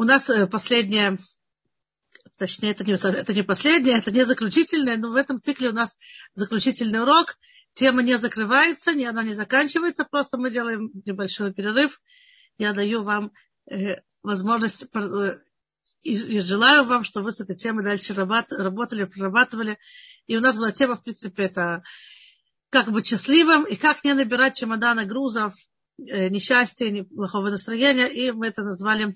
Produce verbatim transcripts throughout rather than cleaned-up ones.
У нас последняя, точнее, это не, это не последняя, это не заключительная, но в этом цикле у нас заключительный урок. Тема не закрывается, не, она не заканчивается, просто мы делаем небольшой перерыв. Я даю вам э, возможность э, и, и желаю вам, чтобы вы с этой темой дальше работали, прорабатывали. И у нас была тема, в принципе, это как быть счастливым и как не набирать чемоданы грузов, э, несчастья, плохого настроения. И мы это назвали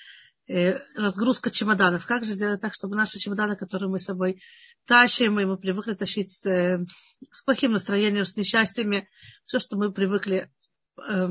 э, разгрузка чемоданов. Как же сделать так, чтобы наши чемоданы, которые мы с собой тащим, и мы привыкли тащить э, с плохим настроением, с несчастьями, все, что мы привыкли э,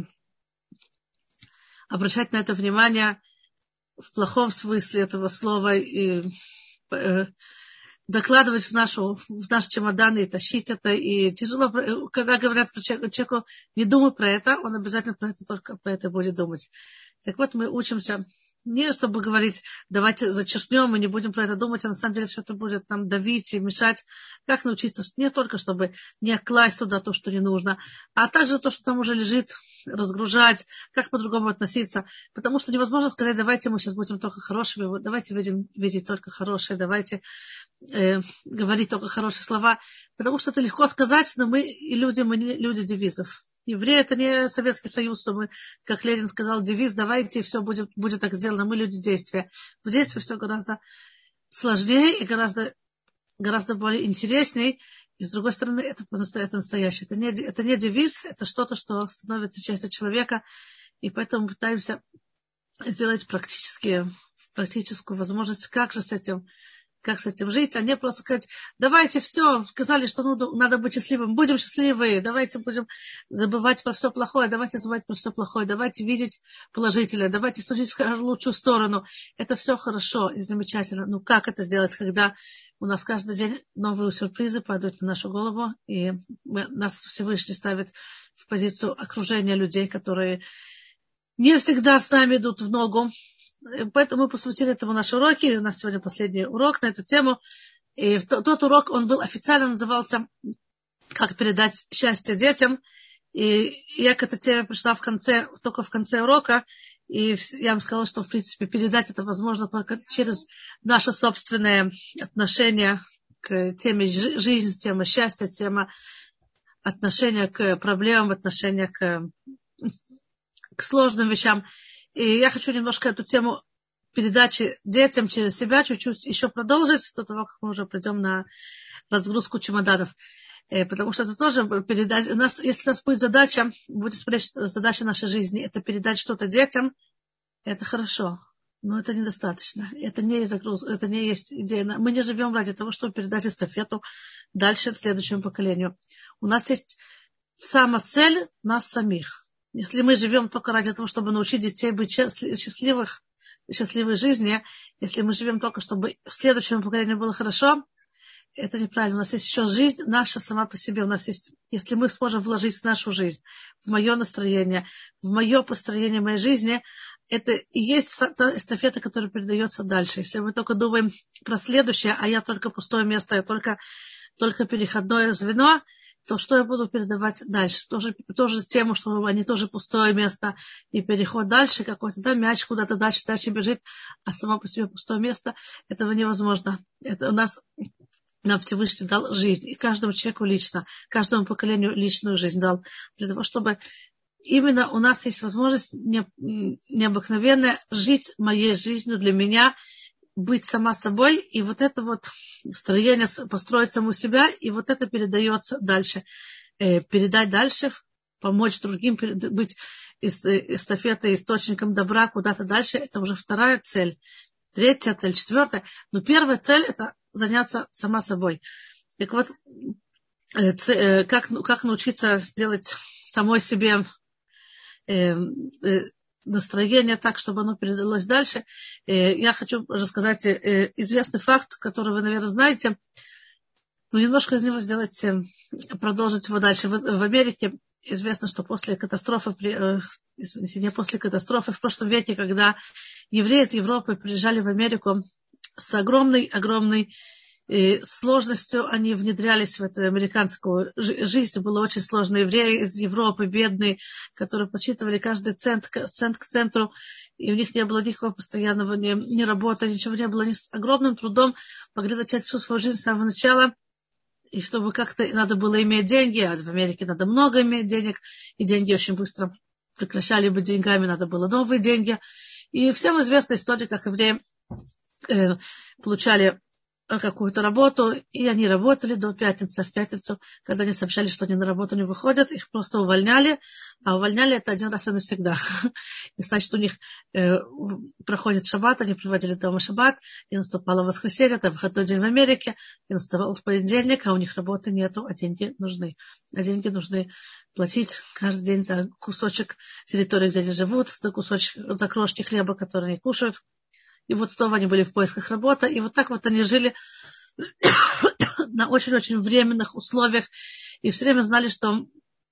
обращать на это внимание в плохом смысле этого слова и э, закладывать в, нашу, в наш чемодан и тащить это. И тяжело, когда говорят про человека, человеку, не думай про это, он обязательно про это только про это будет думать. Так вот, мы учимся не чтобы говорить, давайте зачеркнем и не будем про это думать, а на самом деле все это будет нам давить и мешать. Как научиться не только, чтобы не класть туда то, что не нужно, а также то, что там уже лежит, разгружать, как по-другому относиться. Потому что невозможно сказать, давайте мы сейчас будем только хорошими, давайте видим, видеть только хорошее, давайте э, говорить только хорошие слова. Потому что это легко сказать, но мы и люди, мы не люди девизов. Евреи — это не Советский Союз, что мы, как Ленин сказал, девиз, давайте, все будет, будет так сделано. Мы люди действия. В действии все гораздо сложнее и гораздо, гораздо более интереснее. И, с другой стороны, это, это настоящее. Это не, это не девиз, это что-то, что становится частью человека. И поэтому пытаемся сделать практически, практическую возможность, как же с этим как с этим жить, а не просто сказать, давайте все, сказали, что ну, надо быть счастливым, будем счастливы, давайте будем забывать про все плохое, давайте забывать про все плохое, давайте видеть положительное, давайте судить в лучшую сторону. Это все хорошо и замечательно. Ну как это сделать, когда у нас каждый день новые сюрпризы падают на нашу голову, и мы, нас Всевышний ставит в позицию окружения людей, которые не всегда с нами идут в ногу. Поэтому мы посвятили этому наши уроки. У нас сегодня последний урок на эту тему. И тот урок, он был официально назывался «Как передать счастье детям». И я к этой теме пришла в конце, только в конце урока. И я вам сказала, что, в принципе, передать это возможно только через наше собственное отношение к теме жизни, теме счастья, теме отношения к проблемам, отношения к, к сложным вещам. И я хочу немножко эту тему передачи детям через себя чуть-чуть еще продолжить до того, как мы уже придем на разгрузку чемоданов. Потому что это тоже передать. У нас, если у нас будет задача, будет смотреть, задача нашей жизни, это передать что-то детям, это хорошо. Но это недостаточно. Это не есть загрузка, это не есть идея. Мы не живем ради того, чтобы передать эстафету дальше следующему поколению. У нас есть сама цель нас самих. Если мы живем только ради того, чтобы научить детей быть счастливых, счастливой жизни, если мы живем только, чтобы следующему поколению было хорошо, это неправильно. У нас есть еще жизнь наша сама по себе. У нас есть, если мы сможем вложить в нашу жизнь, в мое настроение, в мое построение моей жизни, это и есть та эстафета, которая передается дальше. Если мы только думаем про следующее, а я только пустое место, я только, только переходное звено, то что я буду передавать дальше? Тоже, тоже тему, что они тоже пустое место и переход дальше какой-то, да, мяч куда-то дальше, дальше бежит, а само по себе пустое место, этого невозможно. Это у нас, нам Всевышний дал жизнь, и каждому человеку лично, каждому поколению личную жизнь дал, для того, чтобы именно у нас есть возможность не, необыкновенная жить моей жизнью для меня, быть сама собой, и вот это вот строение, построить саму себя, и вот это передается дальше. Э, передать дальше, помочь другим, быть эстафетой, источником добра куда-то дальше, это уже вторая цель. Третья цель, четвертая. Но первая цель — это заняться сама собой. Так вот, э, э, как, как научиться сделать самой себе э, э, настроение так, чтобы оно передалось дальше. Я хочу рассказать известный факт, который вы, наверное, знаете, но немножко из него сделать, продолжить его дальше. В Америке известно, что после катастрофы, извините, не после катастрофы, в прошлом веке, когда евреи из Европы приезжали в Америку с огромной, огромной И сложностью они внедрялись в эту американскую жизнь. Это было очень сложно. Евреи из Европы, бедные, которые подсчитывали каждый цент, цент к центру, и у них не было никакого постоянного ни, ни работы, ничего не было. Они с огромным трудом могли начать всю свою жизнь с самого начала. И чтобы как-то надо было иметь деньги, а в Америке надо много иметь денег, и деньги очень быстро прекращали быть деньгами, надо было новые деньги. И всем известна история, как евреи э, получали какую-то работу, и они работали до пятницы. В пятницу, когда они сообщали, что они на работу не выходят, их просто увольняли, а увольняли это один раз и навсегда. И значит, у них э, проходит шаббат, они проводили дома шаббат, и наступало воскресенье, это выходной день в Америке, и наступал понедельник, а у них работы нету, а деньги нужны. А деньги нужны платить каждый день за кусочек территории, где они живут, за кусочек, за крошки хлеба, которые они кушают. И вот снова они были в поисках работы. И вот так вот они жили на очень-очень временных условиях. И все время знали, что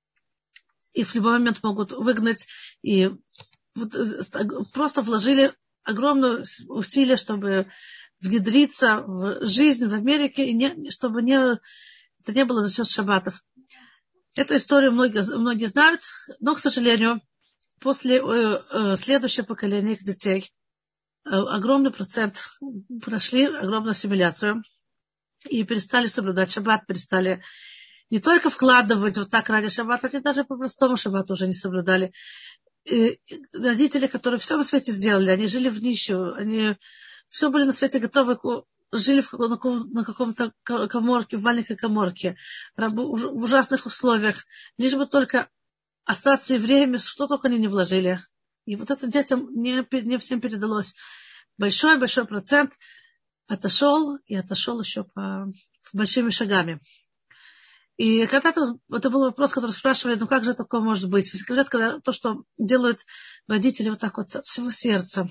их в любой момент могут выгнать. И вот просто вложили огромное усилие, чтобы внедриться в жизнь в Америке, и не, чтобы не, это не было за счет шаббатов. Эту историю многие, многие знают, но, к сожалению, после э, э, следующего поколения их детей огромный процент прошли огромную ассимиляцию и перестали соблюдать шаббат, перестали не только вкладывать вот так ради шаббата, они даже по-простому шаббат уже не соблюдали. И родители, которые все на свете сделали, они жили в нищу, они все были на свете готовы, жили в, на каком-то каморке, в маленькой каморке, в ужасных условиях, лишь бы только остаться евреями, что только они не вложили. И вот это детям не, не всем передалось. Большой-большой процент отошел, и отошел еще по, большими шагами. И когда-то, это был вопрос, который спрашивали, ну как же такое может быть? Ведь говорят, когда то, что делают родители вот так вот от всего сердца,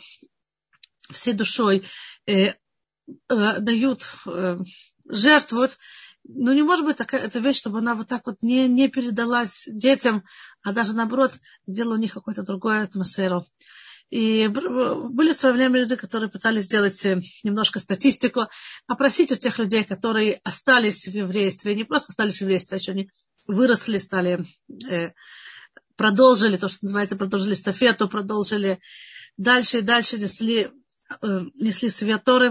всей душой, э, э, дают, э, жертвуют, ну не может быть такая эта вещь, чтобы она вот так вот не, не передалась детям, а даже наоборот сделала у них какую-то другую атмосферу. И были в свое время люди, которые пытались сделать немножко статистику, опросить у тех людей, которые остались в еврействе, не просто остались в еврействе, а еще они выросли, стали, э, продолжили, то, что называется, продолжили эстафету, продолжили дальше и дальше, несли, э, несли свет Торы.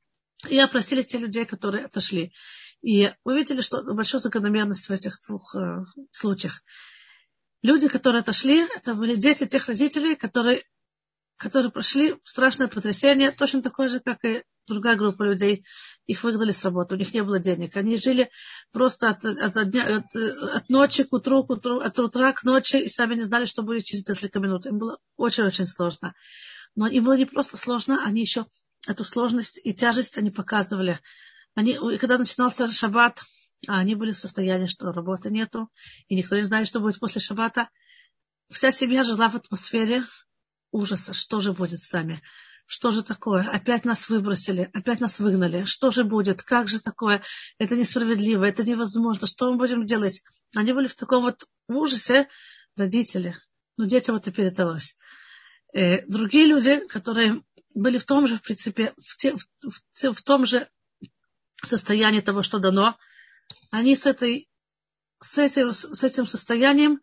И опросили те людей, которые отошли. И увидели, что большая закономерность в этих двух э, случаях. Люди, которые отошли, это были дети тех родителей, которые, которые прошли страшное потрясение, точно такое же, как и другая группа людей. Их выгнали с работы, у них не было денег. Они жили просто от, от, дня, от, от ночи к утру, к утру, от утра к ночи, и сами не знали, что будет через несколько минут. Им было очень-очень сложно. Но им было не просто сложно, они еще эту сложность и тяжесть они показывали. Они, когда начинался шаббат, они были в состоянии, что работы нету, и никто не знает, что будет после шаббата. Вся семья жила в атмосфере ужаса. Что же будет с нами? Что же такое? Опять нас выбросили, опять нас выгнали. Что же будет? Как же такое? Это несправедливо, это невозможно. Что мы будем делать? Они были в таком вот ужасе, родители. Но детям это передалось. Э, другие люди, которые были в том же, в принципе, в, те, в, в, в том же состоянии того, что дано, они с, этой, с, этим, с этим состоянием,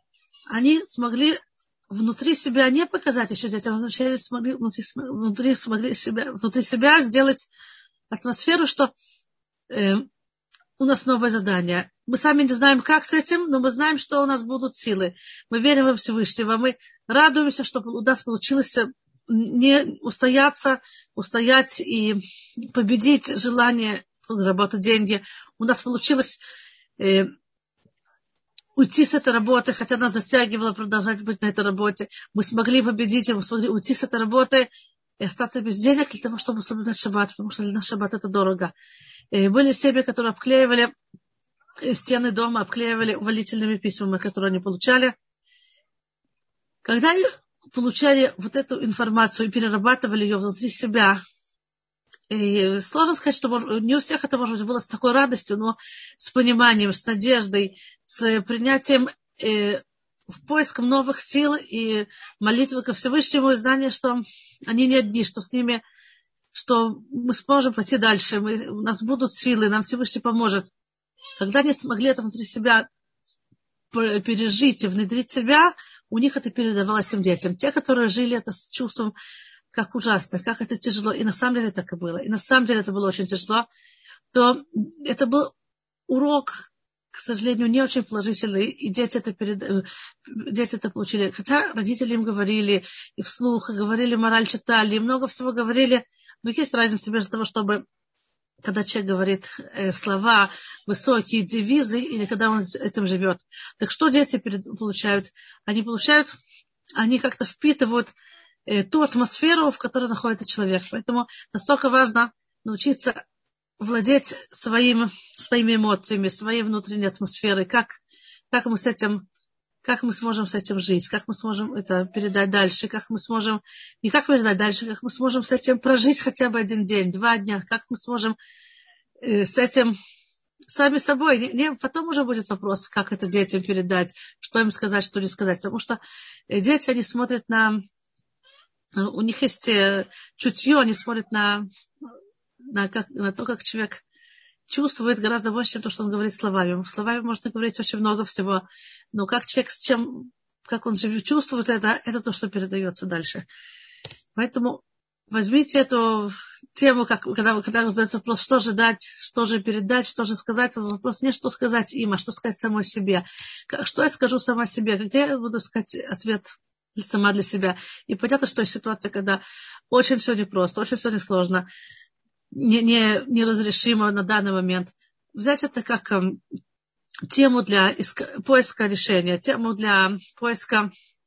они смогли внутри себя не показать еще детям, вначале смогли внутри, внутри, смогли себя, внутри себя сделать атмосферу, что э, у нас новое задание. Мы сами не знаем, как с этим, но мы знаем, что у нас будут силы. Мы верим во Всевышнего, мы радуемся, что у нас получилось не устояться, устоять и победить желание заработать деньги. У нас получилось э, уйти с этой работы, хотя нас затягивало продолжать быть на этой работе. Мы смогли победить, мы смогли уйти с этой работы и остаться без денег для того, чтобы соблюдать шаббат, потому что для нас шаббат это дорого. И были семьи, которые обклеивали стены дома, обклеивали увольнительными письмами, которые они получали. Когда они получали вот эту информацию и перерабатывали ее внутри себя, и сложно сказать, что не у всех это, может быть, было с такой радостью, но с пониманием, с надеждой, с принятием, э, в поиском новых сил и молитвы ко Всевышнему, и знание, что они не одни, что с ними что мы сможем пойти дальше, мы, у нас будут силы, нам Всевышний поможет. Когда они смогли это внутри себя пережить и внедрить себя, у них это передавалось им детям. Те, которые жили это с чувством, как ужасно, как это тяжело, и на самом деле так и было, и на самом деле это было очень тяжело, то это был урок, к сожалению, не очень положительный, и дети это, перед... дети это получили. Хотя родители им говорили, и вслух, и говорили, мораль читали, и много всего говорили, но есть разница между того, чтобы, когда человек говорит э, слова, высокие девизы, или когда он этим живет. Так что дети перед... получают? Они получают, они как-то впитывают э, ту атмосферу, в которой находится человек. Поэтому настолько важно научиться владеть своим, своими эмоциями, своей внутренней атмосферой, как, как мы с этим, как мы сможем с этим жить, как мы сможем это передать дальше, как мы сможем, не как передать дальше, как мы сможем с этим прожить хотя бы один день, два дня, как мы сможем э, с этим сами собой, не, не, потом уже будет вопрос, как это детям передать, что им сказать, что не сказать, потому что дети, они смотрят на, у них есть чутье, они смотрят на На, как, на то, как человек чувствует гораздо больше, чем то, что он говорит словами. Словами можно говорить очень много всего, но как человек с чем, как он живет, чувствует это, это то, что передается дальше. Поэтому возьмите эту тему, как, когда, когда задается вопрос, что же дать, что же передать, что же сказать, это вопрос не что сказать им, а что сказать самой себе. Что я скажу сама себе, где я буду искать ответ сама для себя. И понятно, что есть ситуация, когда очень все непросто, очень все несложно, Не, не, неразрешимо на данный момент. Взять это как э, тему для иска, поиска решения, тему для поиска,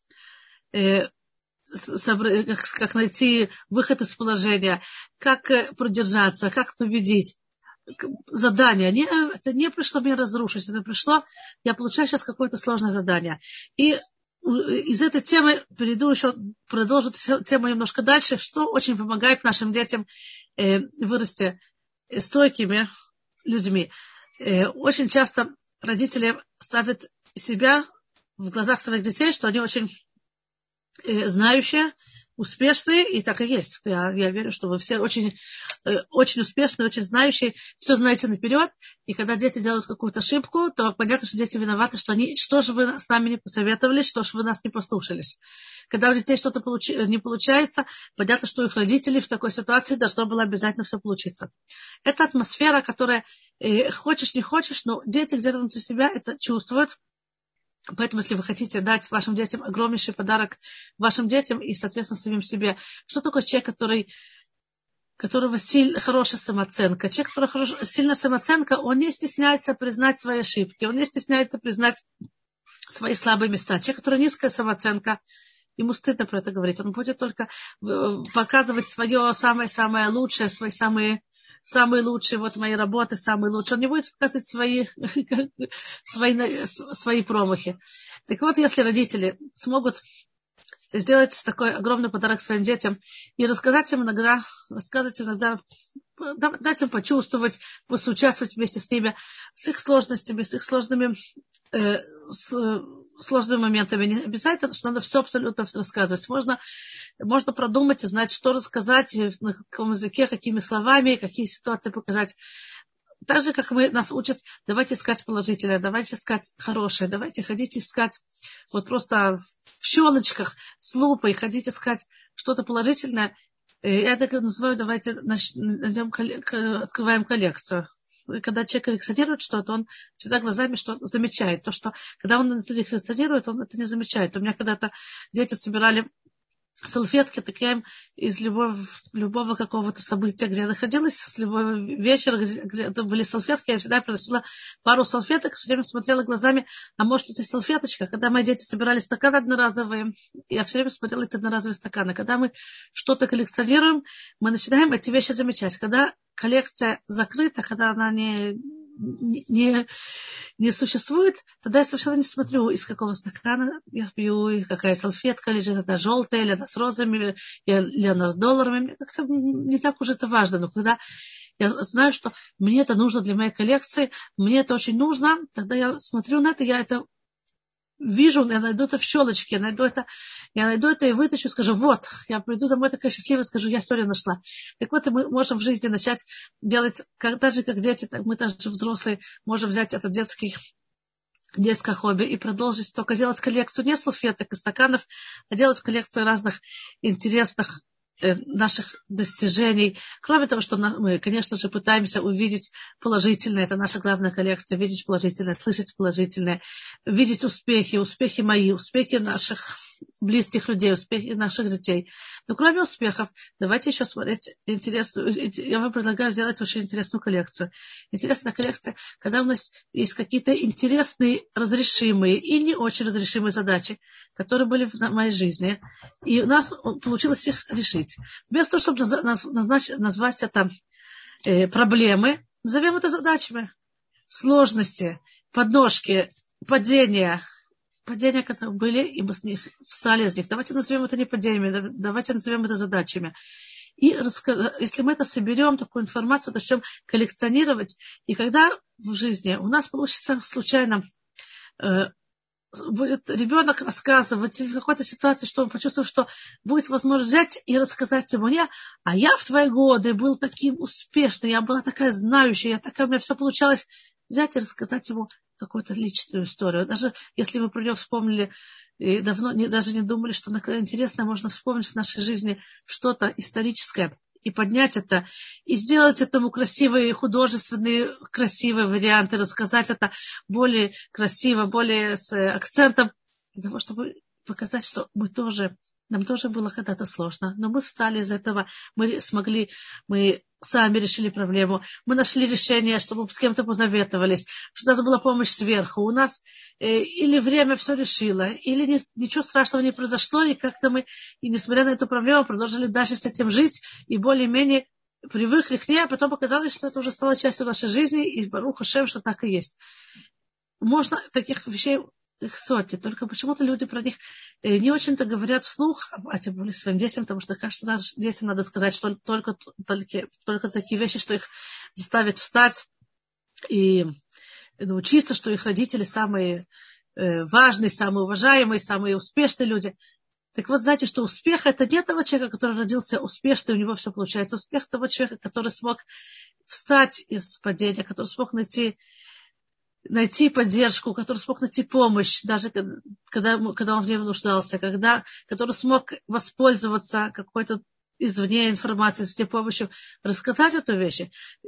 э, собр, как, как найти выход из положения, как э, продержаться, как победить. Задание. Не, это не пришло мне разрушить, это пришло, я получаю сейчас какое-то сложное задание. И из этой темы перейду еще, продолжу тему немножко дальше, что очень помогает нашим детям э, вырасти стойкими людьми. Э, очень часто родители ставят себя в глазах своих детей, что они очень э, знающие, успешные, и так и есть. Я, я верю, что вы все очень, э, очень успешные, очень знающие, все знаете наперед, и когда дети делают какую-то ошибку, то понятно, что дети виноваты, что они, что же вы с нами не посоветовались, что же вы нас не послушались. Когда у детей что-то получи, не получается, понятно, что у их родителей в такой ситуации должно было обязательно все получиться. Это атмосфера, которая, э, хочешь, не хочешь, но дети где-то внутри себя это чувствуют. Поэтому, если вы хотите дать вашим детям огромнейший подарок вашим детям и, соответственно, самим себе, что такое человек, который, которого силь, хорошая самооценка? Человек, который хорош, сильная самооценка, он не стесняется признать свои ошибки, он не стесняется признать свои слабые места. Человек, который низкая самооценка, ему стыдно про это говорить. Он будет только показывать свое самое-самое лучшее, свои самые самые лучшие, вот мои работы, самые лучшие. Он не будет показывать свои, свои, свои промахи. Так вот, если родители смогут сделать такой огромный подарок своим детям и рассказать им иногда, рассказать им иногда, дать им почувствовать, участвовать вместе с ними, с их сложностями, с их сложными, э, с, сложными моментами. Не обязательно, что надо все абсолютно рассказывать. Можно, можно продумать и знать, что рассказать, на каком языке, какими словами, какие ситуации показать. Так же, как мы, нас учат, давайте искать положительное, давайте искать хорошее, давайте ходить искать вот просто в щелочках с лупой, ходить искать что-то положительное. Я так называю, давайте начнем, открываем коллекцию. И когда человек коллекционирует что-то, он всегда глазами что-то замечает. То, что когда он это коллекционирует, он это не замечает. У меня когда-то дети собирали салфетки, так я им из любого, любого какого-то события, где я находилась, с любого вечера, где, где были салфетки, я всегда приносила пару салфеток, все время смотрела глазами, а может, тут есть салфеточка. Когда мои дети собирали стаканы одноразовые, я все время смотрела эти одноразовые стаканы. Когда мы что-то коллекционируем, мы начинаем эти вещи замечать. Когда коллекция закрыта, когда она не, не, не существует, тогда я совершенно не смотрю, из какого стакана я пью, и какая салфетка лежит, это желтая, или она с розами, или она с долларами. Как-то не так уж это важно. Но когда я знаю, что мне это нужно для моей коллекции, мне это очень нужно, тогда я смотрю на это, я это вижу, я найду это в щелочке, я найду это, я найду это и вытащу, скажу, вот, я приду домой такая счастливая, скажу, я сегодня нашла. Так вот, и мы можем в жизни начать делать, как, так же, как дети, так мы также взрослые, можем взять этот детский, детское хобби и продолжить только делать коллекцию не салфеток и стаканов, а делать коллекцию разных интересных наших достижений. Кроме того, что мы, конечно же, пытаемся увидеть положительное, это наша главная коллекция, видеть положительное, слышать положительное, видеть успехи, успехи мои, успехи наших близких людей, успехи наших детей. Но кроме успехов, давайте еще смотреть интересную, я вам предлагаю сделать очень интересную коллекцию. Интересная коллекция, когда у нас есть какие-то интересные, разрешимые и не очень разрешимые задачи, которые были в моей жизни, и у нас получилось их решить. Вместо того, чтобы назначить, назвать это э, проблемы, назовем это задачами. Сложности, подножки, падения, падения, которые были, и мы встали из них. Давайте назовем это не падениями, давайте назовем это задачами. И если мы это соберем, такую информацию, начнем коллекционировать, и когда в жизни у нас получится случайно э, будет ребенок рассказывать в какой-то ситуации, что он почувствует, что будет возможность взять и рассказать ему, не, а я в твои годы был таким успешным, я была такая знающая, я такая, у меня все получалось, взять и рассказать ему какую-то личную историю. Даже если мы про нее вспомнили и давно, не, даже не думали, что интересное можно вспомнить в нашей жизни что-то историческое, и поднять это, и сделать этому красивые, художественные, красивые варианты, рассказать это более красиво, более с акцентом, для того, чтобы показать, что мы тоже, нам тоже было когда-то сложно, но мы встали из этого, мы смогли, мы сами решили проблему, мы нашли решение, чтобы с кем-то позаветовались, что у нас была помощь сверху, у нас э, или время все решило, или не, ничего страшного не произошло, и как-то мы, и несмотря на эту проблему, продолжили дальше с этим жить, и более-менее привыкли к ней, а потом оказалось, что это уже стало частью нашей жизни, и Барух Ашем, что так и есть. Можно таких вещей, их сотни, только почему-то люди про них не очень-то говорят вслух, а тем более своим детям, потому что, кажется, даже детям надо сказать, что только, только, только такие вещи, что их заставят встать и научиться, что их родители самые важные, самые уважаемые, самые успешные люди. Так вот, знаете, что успех — это не того человека, который родился успешный, у него все получается. Успех того человека, который смог встать из падения, который смог найти найти поддержку, который смог найти помощь, даже когда, когда он в ней нуждался, когда, который смог воспользоваться какой-то извне информацией, с этой помощью, рассказать эту вещь.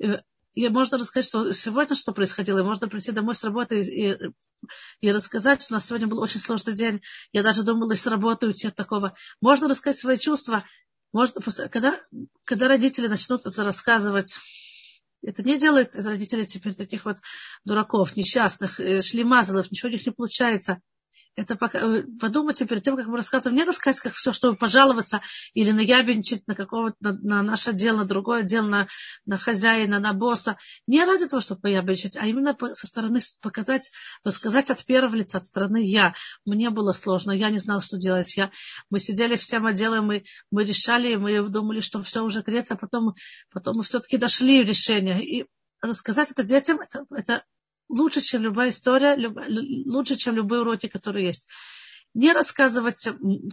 И можно рассказать, что сегодня что происходило, и можно прийти домой с работы и, и, и рассказать, что у нас сегодня был очень сложный день, я даже думала с работы уйти от такого. Можно рассказать свои чувства, можно, когда, когда родители начнут это рассказывать. Это не делает из родителей теперь таких вот дураков, несчастных, шлемазалов, ничего у них не получается. Это пока, подумайте перед тем, как мы рассказываем, не рассказать, как все, чтобы пожаловаться или наябенчить на какого-то, на, на наш отдел, на другой отдел, на, на хозяина, на босса. Не ради того, чтобы поябенчить, а именно со стороны показать, рассказать от первого лица, от стороны я. Мне было сложно, я не знала, что делать. Я, мы сидели всем отделом, мы, мы решали, мы думали, что все уже греется, а потом, потом мы все-таки дошли в решение. И рассказать это детям, это, это лучше, чем любая история, люб, лучше, чем любые уроки, которые есть. Не рассказывать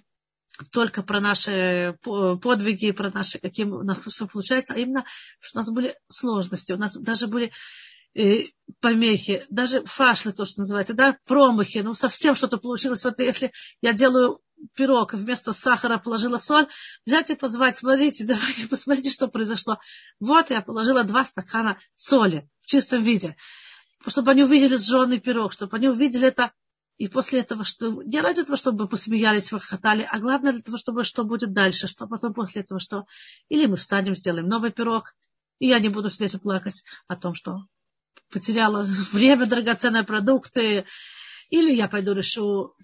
только про наши подвиги, про наши, каким у нас все получается, а именно, что у нас были сложности, у нас даже были э, помехи, даже фашлы, то, что называется, да, промахи, ну, совсем что-то получилось. Вот если я делаю пирог, вместо сахара положила соль, взять и позвать, смотрите, давайте посмотрите, что произошло. Вот я положила два стакана соли в чистом виде, чтобы они увидели сжженный пирог, чтобы они увидели это, и после этого, что не ради того, чтобы посмеялись, похохотали, а главное для того, чтобы что будет дальше, что потом после этого, что или мы встанем, сделаем новый пирог, и я не буду сидеть и плакать о том, что потеряла время, драгоценные продукты, или я пойду решу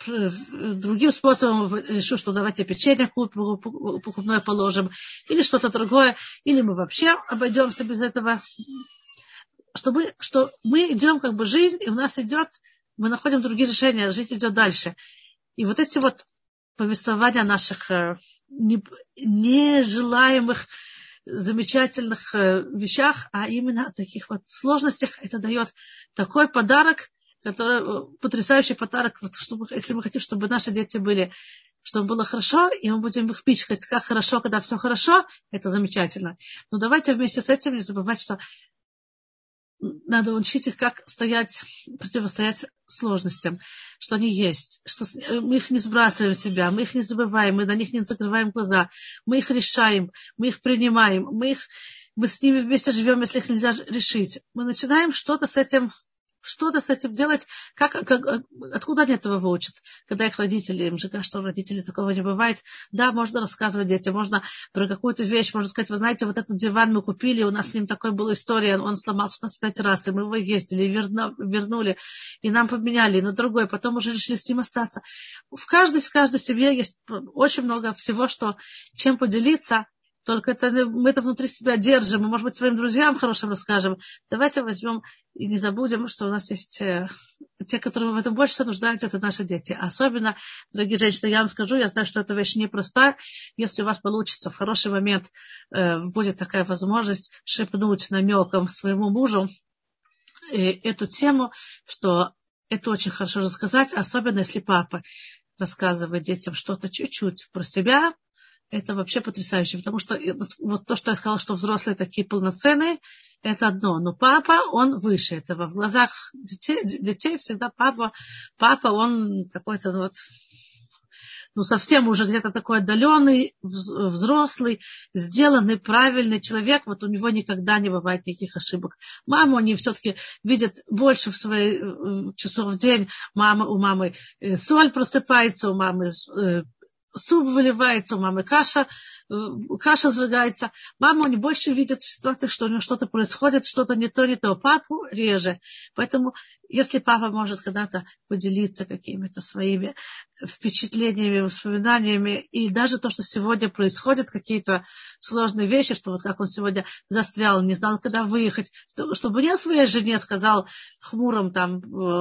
другим способом, решу, что давайте печенье покупное положим, или что-то другое, или мы вообще обойдемся без этого. Чтобы, что мы идем как бы жизнь, и у нас идет, мы находим другие решения, жизнь идет дальше. И вот эти вот повествования о наших нежелаемых, замечательных вещах, а именно о таких вот сложностях, это дает такой подарок, который, потрясающий подарок, вот, чтобы, если мы хотим, чтобы наши дети были, чтобы было хорошо, и мы будем их пичкать, как хорошо, когда все хорошо, это замечательно. Но давайте вместе с этим не забывать, что надо учить их, как стоять, противостоять сложностям, что они есть, что мы их не сбрасываем в себя, мы их не забываем, мы на них не закрываем глаза, мы их решаем, мы их принимаем, мы, их, мы с ними вместе живем, если их нельзя решить. Мы начинаем что-то с этим, что-то с этим делать, как, как, откуда они этого выучат, когда их родители, им же кажется, что у родителей такого не бывает. Да, можно рассказывать детям, можно про какую-то вещь, можно сказать, вы знаете, вот этот диван мы купили, у нас с ним такой была история, он сломался у нас пять раз, и мы его ездили, верну, вернули, и нам поменяли, и на другой, потом уже решили с ним остаться. В каждой, в каждой семье есть очень много всего, что, чем поделиться. Только это, мы это внутри себя держим, мы, может быть, своим друзьям хорошим расскажем. Давайте возьмем и не забудем, что у нас есть э, те, которые в этом больше всего нуждаются, это наши дети. Особенно, дорогие женщины, я вам скажу, я знаю, что эта вещь непростая. Если у вас получится в хороший момент, э, будет такая возможность шепнуть намеком своему мужу э, эту тему, что это очень хорошо рассказать, особенно если папа рассказывает детям что-то чуть-чуть про себя. Это вообще потрясающе, потому что вот то, что я сказала, что взрослые такие полноценные, это одно. Но папа, он выше этого. В глазах детей, детей всегда папа, папа, он какой-то ну, вот, ну, совсем уже где-то такой отдаленный, взрослый, сделанный, правильный человек. Вот у него никогда не бывает никаких ошибок. Маму они все-таки видят больше в свои часов в день. Мама, у мамы соль просыпается, у мамы суп выливается, у мамы каша, каша сжигается. Мама не больше видит в ситуациях, что у нее что-то происходит, что-то не то, не то. Папу реже. Поэтому, если папа может когда-то поделиться какими-то своими впечатлениями, воспоминаниями, и даже то, что сегодня происходит, какие-то сложные вещи, что вот как он сегодня застрял, не знал, когда выехать, чтобы не своей жене сказал хмурым там,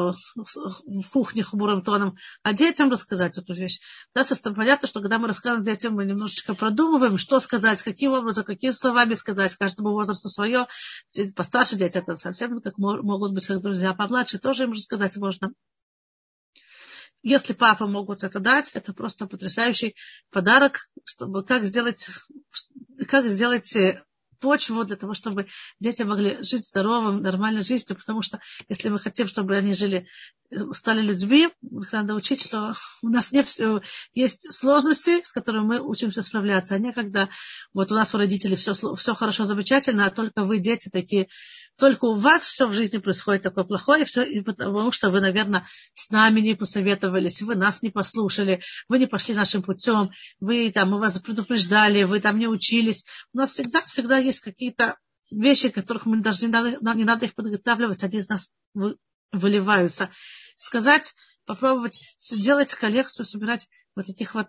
в кухне хмурым тоном, а детям рассказать эту вещь. Да, понятно, что когда мы рассказываем детям, мы немножечко продумываем, что сказать, каким образом, какими словами сказать, каждому возрасту свое. Постарше дети это совсем как могут быть как друзья, помладше тоже им рассказать можно. Если папа могут это дать, это просто потрясающий подарок, чтобы как сделать, как сделать почву для того, чтобы дети могли жить здоровым, нормальной жизнью, потому что если мы хотим, чтобы они жили, стали людьми, их надо учить, что у нас нет, есть сложности, с которыми мы учимся справляться, а не когда вот у нас у родителей все, все хорошо, замечательно, а только вы, дети, такие, только у вас все в жизни происходит такое плохое, и все, и потому что вы, наверное, с нами не посоветовались, вы нас не послушали, вы не пошли нашим путем, вы там, мы вас предупреждали, вы там не учились. У нас всегда, всегда есть какие-то вещи, которых мы даже не надо, не надо их подготавливать, они из нас вы, выливаются. Сказать, попробовать сделать коллекцию, собирать вот таких вот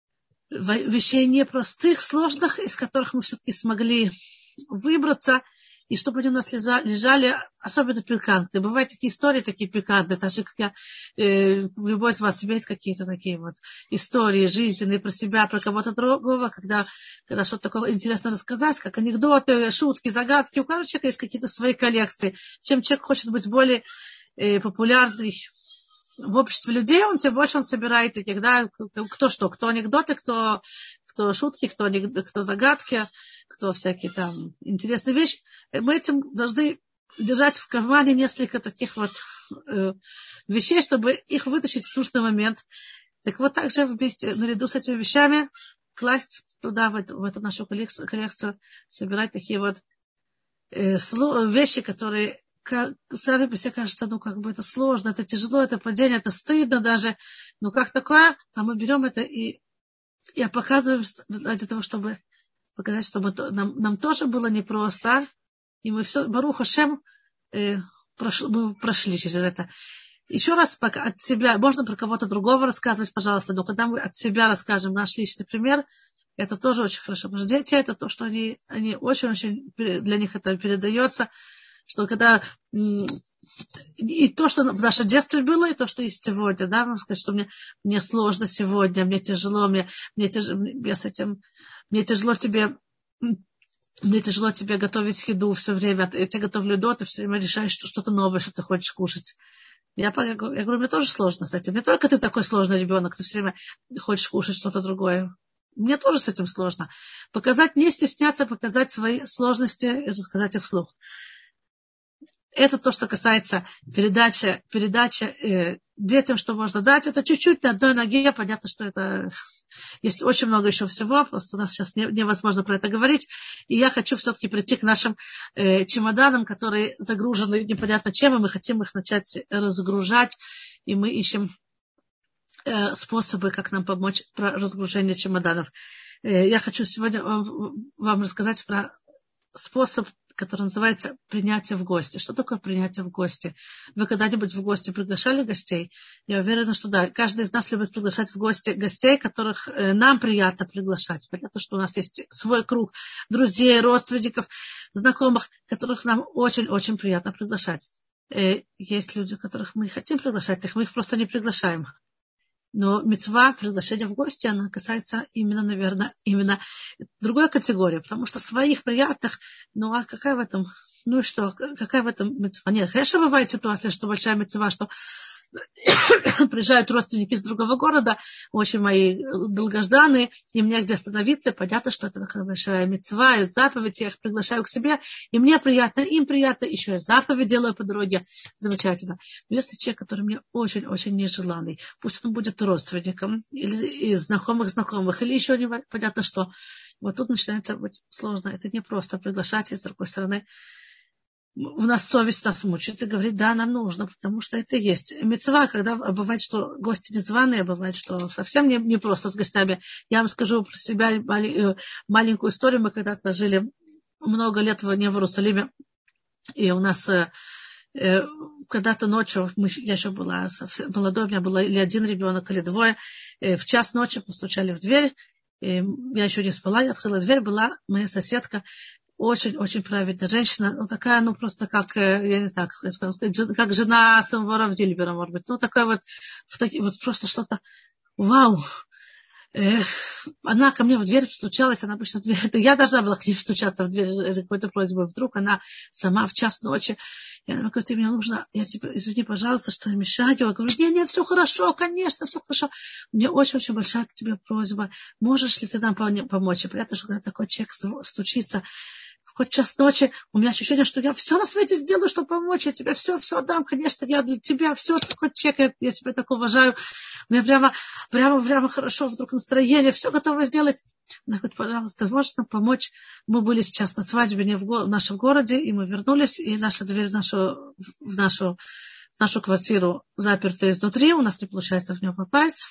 вещей непростых, сложных, из которых мы все-таки смогли выбраться, и чтобы они у нас лежали, особенно пикантные. Бывают такие истории, такие пикантные, так же, как я, э, любой из вас имеет какие-то такие вот истории жизненные про себя, про кого-то другого, когда, когда что-то такое интересно рассказать, как анекдоты, шутки, загадки. У каждого человека есть какие-то свои коллекции. Чем человек хочет быть более э, популярным в обществе людей, он тем больше он собирает таких, да, кто что, кто анекдоты, кто, кто шутки, кто, кто загадки, кто всякие там интересные вещи. Мы этим должны держать в кармане несколько таких вот э, вещей, чтобы их вытащить в нужный момент. Так вот также вместе, наряду с этими вещами, класть туда, в эту, в эту нашу коллекцию, коллекцию, собирать такие вот э, вещи, которые как, сами по себе кажется, ну как бы это сложно, это тяжело, это падение, это стыдно даже. Ну как такое? А мы берем это и, и показываем ради того, чтобы показать, чтобы нам, нам тоже было непросто. И мы все, Барух Ашем, э, прош, мы прошли через это. Еще раз пока от себя, можно про кого-то другого рассказывать, пожалуйста, но когда мы от себя расскажем наш личный пример, это тоже очень хорошо. Потому что дети, это то, что они, они очень-очень, для них это передается, что когда и то, что в нашем детстве было, и то, что есть сегодня, да, можно сказать, что мне, мне сложно сегодня, мне тяжело, мне, мне, тяж, мне с этим, мне тяжело тебе, мне тяжело тебе готовить еду все время, я тебе готовлю еду, ты все время решаешь что, что-то новое, что ты хочешь кушать. Я, я, я говорю, мне тоже сложно с этим. Не только ты такой сложный ребенок, ты все время хочешь кушать что-то другое. Мне тоже с этим сложно. Показать, не стесняться, показать свои сложности и рассказать их вслух. Это то, что касается передачи, передачи э, детям, что можно дать. Это чуть-чуть на одной ноге. Понятно, что это... Есть очень много еще всего. Просто у нас сейчас не, невозможно про это говорить. И я хочу все-таки прийти к нашим э, чемоданам, которые загружены непонятно чем. И мы хотим их начать разгружать. И мы ищем э, способы, как нам помочь про разгружение чемоданов. Э, я хочу сегодня вам, вам рассказать про способ, который называется принятие в гости. Что такое принятие в гости? Вы когда-нибудь в гости приглашали гостей? Я уверена, что да. Каждый из нас любит приглашать в гости гостей, которых э, нам приятно приглашать. Понятно, что у нас есть свой круг друзей, родственников, знакомых, которых нам очень-очень приятно приглашать. Э, есть люди, которых мы не хотим приглашать, так мы их просто не приглашаем. Но мицва, приглашение в гости, она касается именно, наверное, именно другой категории, потому что своих приятных, ну а какая в этом, ну и что, какая в этом мицва? Нет, конечно, бывает ситуация, что большая мицва, что приезжают родственники из другого города, очень мои долгожданные, им негде остановиться, понятно, что это такая большая мицва, и заповедь, я их приглашаю к себе, и мне приятно, им приятно, еще и заповедь делаю по дороге, замечательно. Но если человек, который мне очень-очень нежеланный, пусть он будет родственником, или из знакомых-знакомых, или еще не понятно что, вот тут начинается быть сложно, это не просто приглашать, и с другой стороны, у нас совесть нас мучает и говорит, да, нам нужно, потому что это есть. Мицва, когда бывает, что гости незваные, бывает, что совсем не, не просто с гостями. Я вам скажу про себя маленькую историю. Мы когда-то жили много лет в, не в Иерусалиме, и у нас э, когда-то ночью, мы, я еще была совсем молодой, у меня было или один ребенок, или двое, э, в час ночи постучали в дверь, и я еще не спала, я открыла дверь, была моя соседка, очень-очень праведная женщина, ну такая, ну просто как, я не знаю, как сказать, как жена самого Рав Дильбера, может быть, ну такая вот, в таки, вот просто что-то, вау. Эх, она ко мне в дверь стучалась, она обычно в дверь, это я должна была к ней стучаться в дверь за какой-то просьбой, вдруг она сама в час ночи, и она говорит, мне нужно, я тебе, извини, пожалуйста, что я мешаю, я говорю, нет, нет, все хорошо, конечно, все хорошо, мне очень-очень большая к тебе просьба, можешь ли ты нам помочь? И понятно, что когда такой человек стучится, в хоть час ночи, у меня ощущение, что я все на свете сделаю, чтобы помочь, я тебе все, все дам, конечно, я для тебя все, такой человек, я тебя так уважаю, у меня прямо, прямо, прямо хорошо вдруг настроение, все готова сделать. Она говорит, пожалуйста, можешь нам помочь? Мы были сейчас на свадьбе не в, го- в нашем городе, и мы вернулись, и наша дверь в нашу, в нашу, в нашу квартиру заперта изнутри, у нас не получается в нее попасть.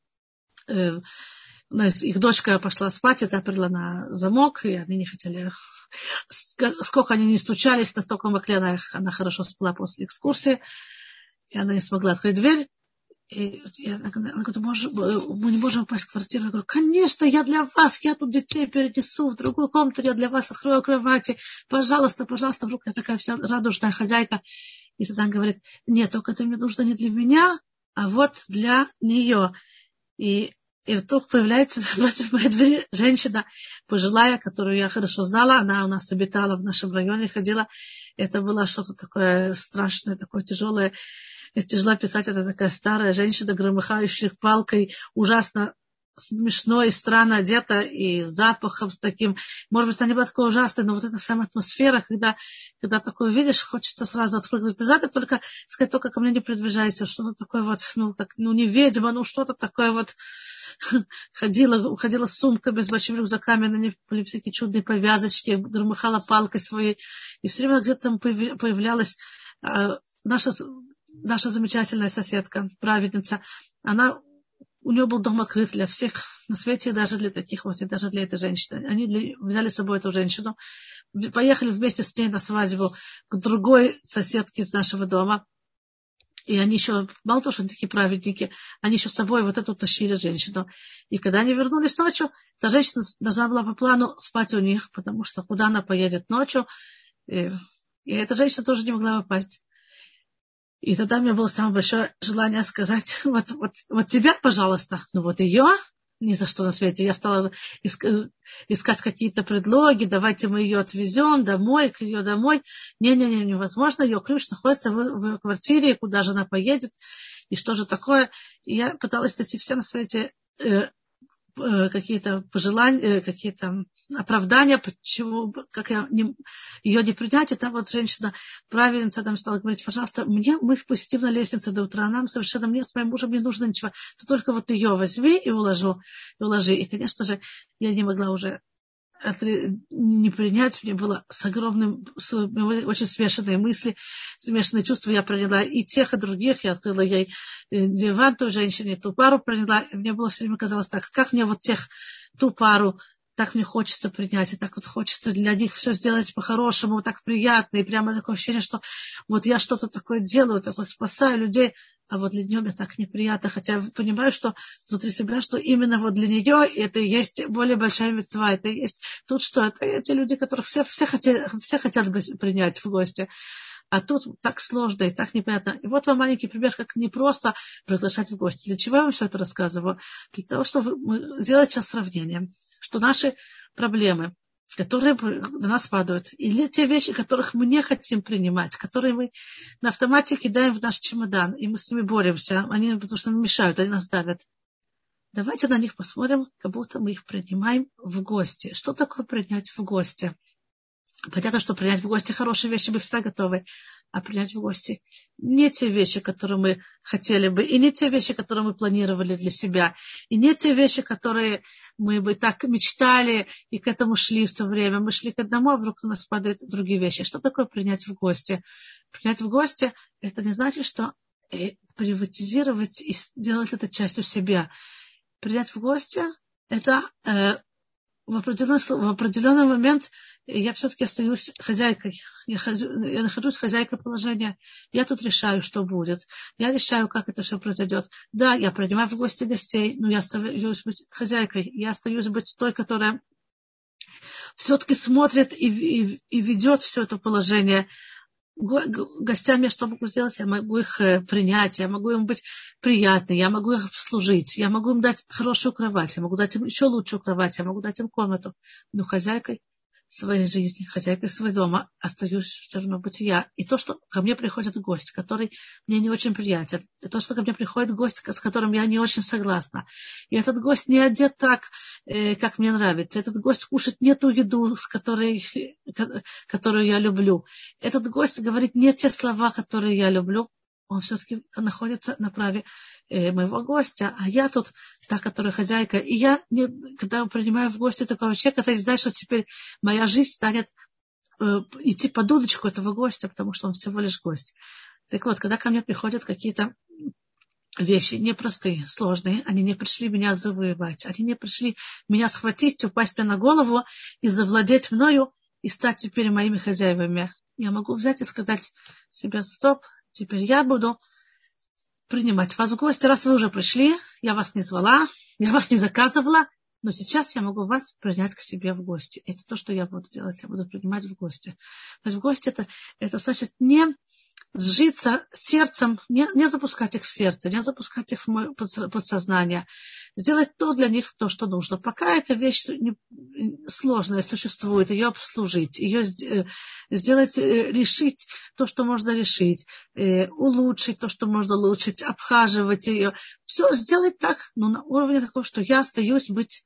Их дочка пошла спать и заперла на замок, и они не хотели... Сколько они не стучались, настолько могли, она, она хорошо спала после экскурсии, и она не смогла открыть дверь. И она, она говорит, мы не можем попасть в квартиру. Я говорю, конечно, я для вас, я тут детей перенесу в другую комнату, я для вас открою кровати. Пожалуйста, пожалуйста, вдруг я такая вся радушная хозяйка. И тогда она говорит, нет, только это мне нужно не для меня, а вот для нее. И И вдруг появляется против моей двери женщина пожилая, которую я хорошо знала. Она у нас обитала в нашем районе, ходила. Это было что-то такое страшное, такое тяжелое. Тяжело писать. Это такая старая женщина, громыхающая палкой, ужасно смешной, странно одета и запахом с таким. Может быть, она не была такой ужасной, но вот эта самая атмосфера, когда, когда такое видишь, хочется сразу отпрыгнуть назад, и только сказать, только ко мне не приближайся, что-то такое вот, ну, как, ну, не ведьма, ну, что-то такое вот. Ходила, ходила с сумками, с большими рюкзаками, на них были всякие чудные повязочки, громыхала палкой своей, и все время где-то там появлялась э, наша, наша замечательная соседка, праведница. Она, у нее был дом открыт для всех на свете, даже для таких вот, и даже для этой женщины. Они для, взяли с собой эту женщину, поехали вместе с ней на свадьбу к другой соседке из нашего дома. И они еще, мало того, что они такие праведники, они еще с собой вот эту тащили женщину. И когда они вернулись ночью, та женщина должна была по плану спать у них, потому что куда она поедет ночью, и, и эта женщина тоже не могла попасть. И тогда у меня было самое большое желание сказать, вот, вот, вот тебя, пожалуйста, ну вот ее, ни за что на свете. Я стала искать какие-то предлоги, давайте мы ее отвезем домой, к ее домой. Не-не-не, невозможно, ее ключ находится в, в квартире, куда же она поедет, и что же такое. И я пыталась найти все на свете э, э, какие-то пожелания, э, какие-то оправдания, почему, как я не, ее не принять. И та вот женщина, правильница, там стала говорить, пожалуйста, мне, мы посидим на лестнице до утра, нам совершенно, мне с моим мужем не нужно ничего, ты только вот ее возьми и уложу, и уложи. И, конечно же, я не могла уже не принять, мне было с огромным, с, очень смешанные мысли, смешанные чувства. Я приняла и тех, и других. Я открыла ей диван той женщине, ту пару приняла. И мне было все время казалось так, как мне вот тех, ту пару, так мне хочется принять, и так вот хочется для них все сделать по-хорошему, так приятно, и прямо такое ощущение, что вот я что-то такое делаю, такое спасаю людей, а вот для нее мне так неприятно, хотя я понимаю, что внутри себя, что именно вот для нее это и есть более большая мицва, это и есть тут что, это эти люди, которых все, все, хотят, все хотят быть, принять в гости. А тут так сложно и так непонятно. И вот вам маленький пример, как не просто приглашать в гости. Для чего я вам все это рассказываю? Для того, чтобы мы сделать сейчас сравнение, что наши проблемы, которые на нас падают, или те вещи, которых мы не хотим принимать, которые мы на автомате кидаем в наш чемодан, и мы с ними боремся, они потому что нам мешают, они нас давят. Давайте на них посмотрим, как будто мы их принимаем в гости. Что такое принять в гости? Понятно, что принять в гости хорошие вещи мы всегда готовы, а принять в гости не те вещи, которые мы хотели бы, и не те вещи, которые мы планировали для себя, и не те вещи, которые мы бы так мечтали и к этому шли все время. Мы шли к одному, а вдруг у нас падают другие вещи. Что такое принять в гости? Принять в гости – это не значит, что приватизировать и сделать это частью себя. Принять в гости – это э, в определенный, в определенный момент я все-таки остаюсь хозяйкой. Я, хожу, я нахожусь хозяйкой положения. Я тут решаю, что будет. Я решаю, как это все произойдет. Да, я принимаю в гости гостей, но я остаюсь быть хозяйкой. Я остаюсь быть той, которая все-таки смотрит и, и, и ведет все это положение. Гостям я что могу сделать? Я могу их принять, я могу им быть приятной, я могу их обслужить, я могу им дать хорошую кровать, я могу дать им еще лучшую кровать, я могу дать им комнату. Но хозяйкой своей жизни, хозяйкой своего дома остаюсь все равно быть я. И то, что ко мне приходит гость, который мне не очень приятен, и то, что ко мне приходит гость, с которым я не очень согласна, и этот гость не одет так, как мне нравится, этот гость кушает не ту еду, с которой, которую я люблю, этот гость говорит не те слова, которые я люблю, он все-таки находится на праве э, моего гостя, а я тут та, которая хозяйка. И я, не, когда принимаю в гости такого человека, то я знаю, что теперь моя жизнь станет э, идти по дудочку этого гостя, потому что он всего лишь гость. Так вот, когда ко мне приходят какие-то вещи непростые, сложные, они не пришли меня завоевать, они не пришли меня схватить, упасть мне на голову и завладеть мною и стать теперь моими хозяевами. Я могу взять и сказать себе: стоп, теперь я буду принимать вас в гости. Раз вы уже пришли, я вас не звала, я вас не заказывала, но сейчас я могу вас принять к себе в гости. Это то, что я буду делать. Я буду принимать в гости. То есть в гости это, это значит не сжиться сердцем, не, не запускать их в сердце, не запускать их в мое подсознание. Сделать то для них, то, что нужно. Пока эта вещь не, сложная существует, ее обслужить, ее сделать, решить то, что можно решить, улучшить то, что можно улучшить, обхаживать ее. Все сделать так, но на уровне такого, что я остаюсь быть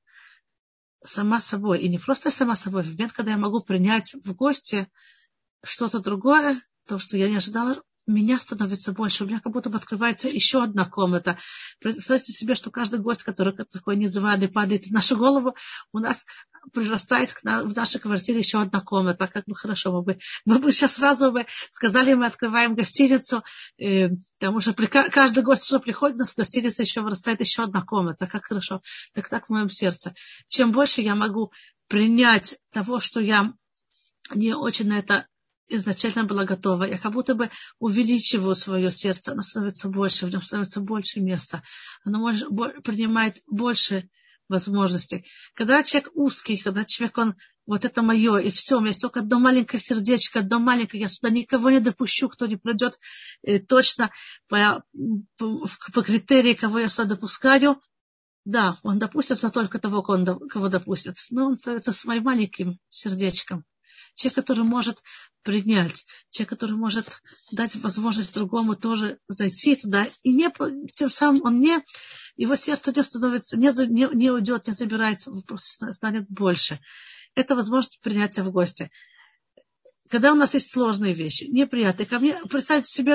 сама собой. И не просто сама собой. В момент, когда я могу принять в гости что-то другое, то, что я не ожидала, меня становится больше. У меня как будто бы открывается еще одна комната. Представьте себе, что каждый гость, который такой незваный, падает в нашу голову, у нас прирастает в нашей квартире еще одна комната. Как бы хорошо, мы бы, мы бы сейчас сразу бы сказали, мы открываем гостиницу, э, потому что при, каждый гость, что приходит, у нас в гостинице еще вырастает еще одна комната. Как хорошо. Так так в моем сердце. Чем больше я могу принять того, что я не очень на это изначально была готова. Я как будто бы увеличиваю свое сердце. Оно становится больше, в нем становится больше места. Оно может, принимает больше возможностей. Когда человек узкий, когда человек, он, вот это мое, и все, у меня есть только одно маленькое сердечко, одно маленькое, я сюда никого не допущу, кто не пройдет э, точно по, по, по критерии, кого я сюда допускаю, Да, он допустит, но только того, кого допустит. Но он становится своим маленьким сердечком. Человек, который может принять, человек, который может дать возможность другому тоже зайти туда. И не, тем самым он не, его сердце не становится, не, не, не уйдет, не забирается, просто станет больше. Это возможность принятия в гости. Когда у нас есть сложные вещи, неприятные, ко мне, представьте себе,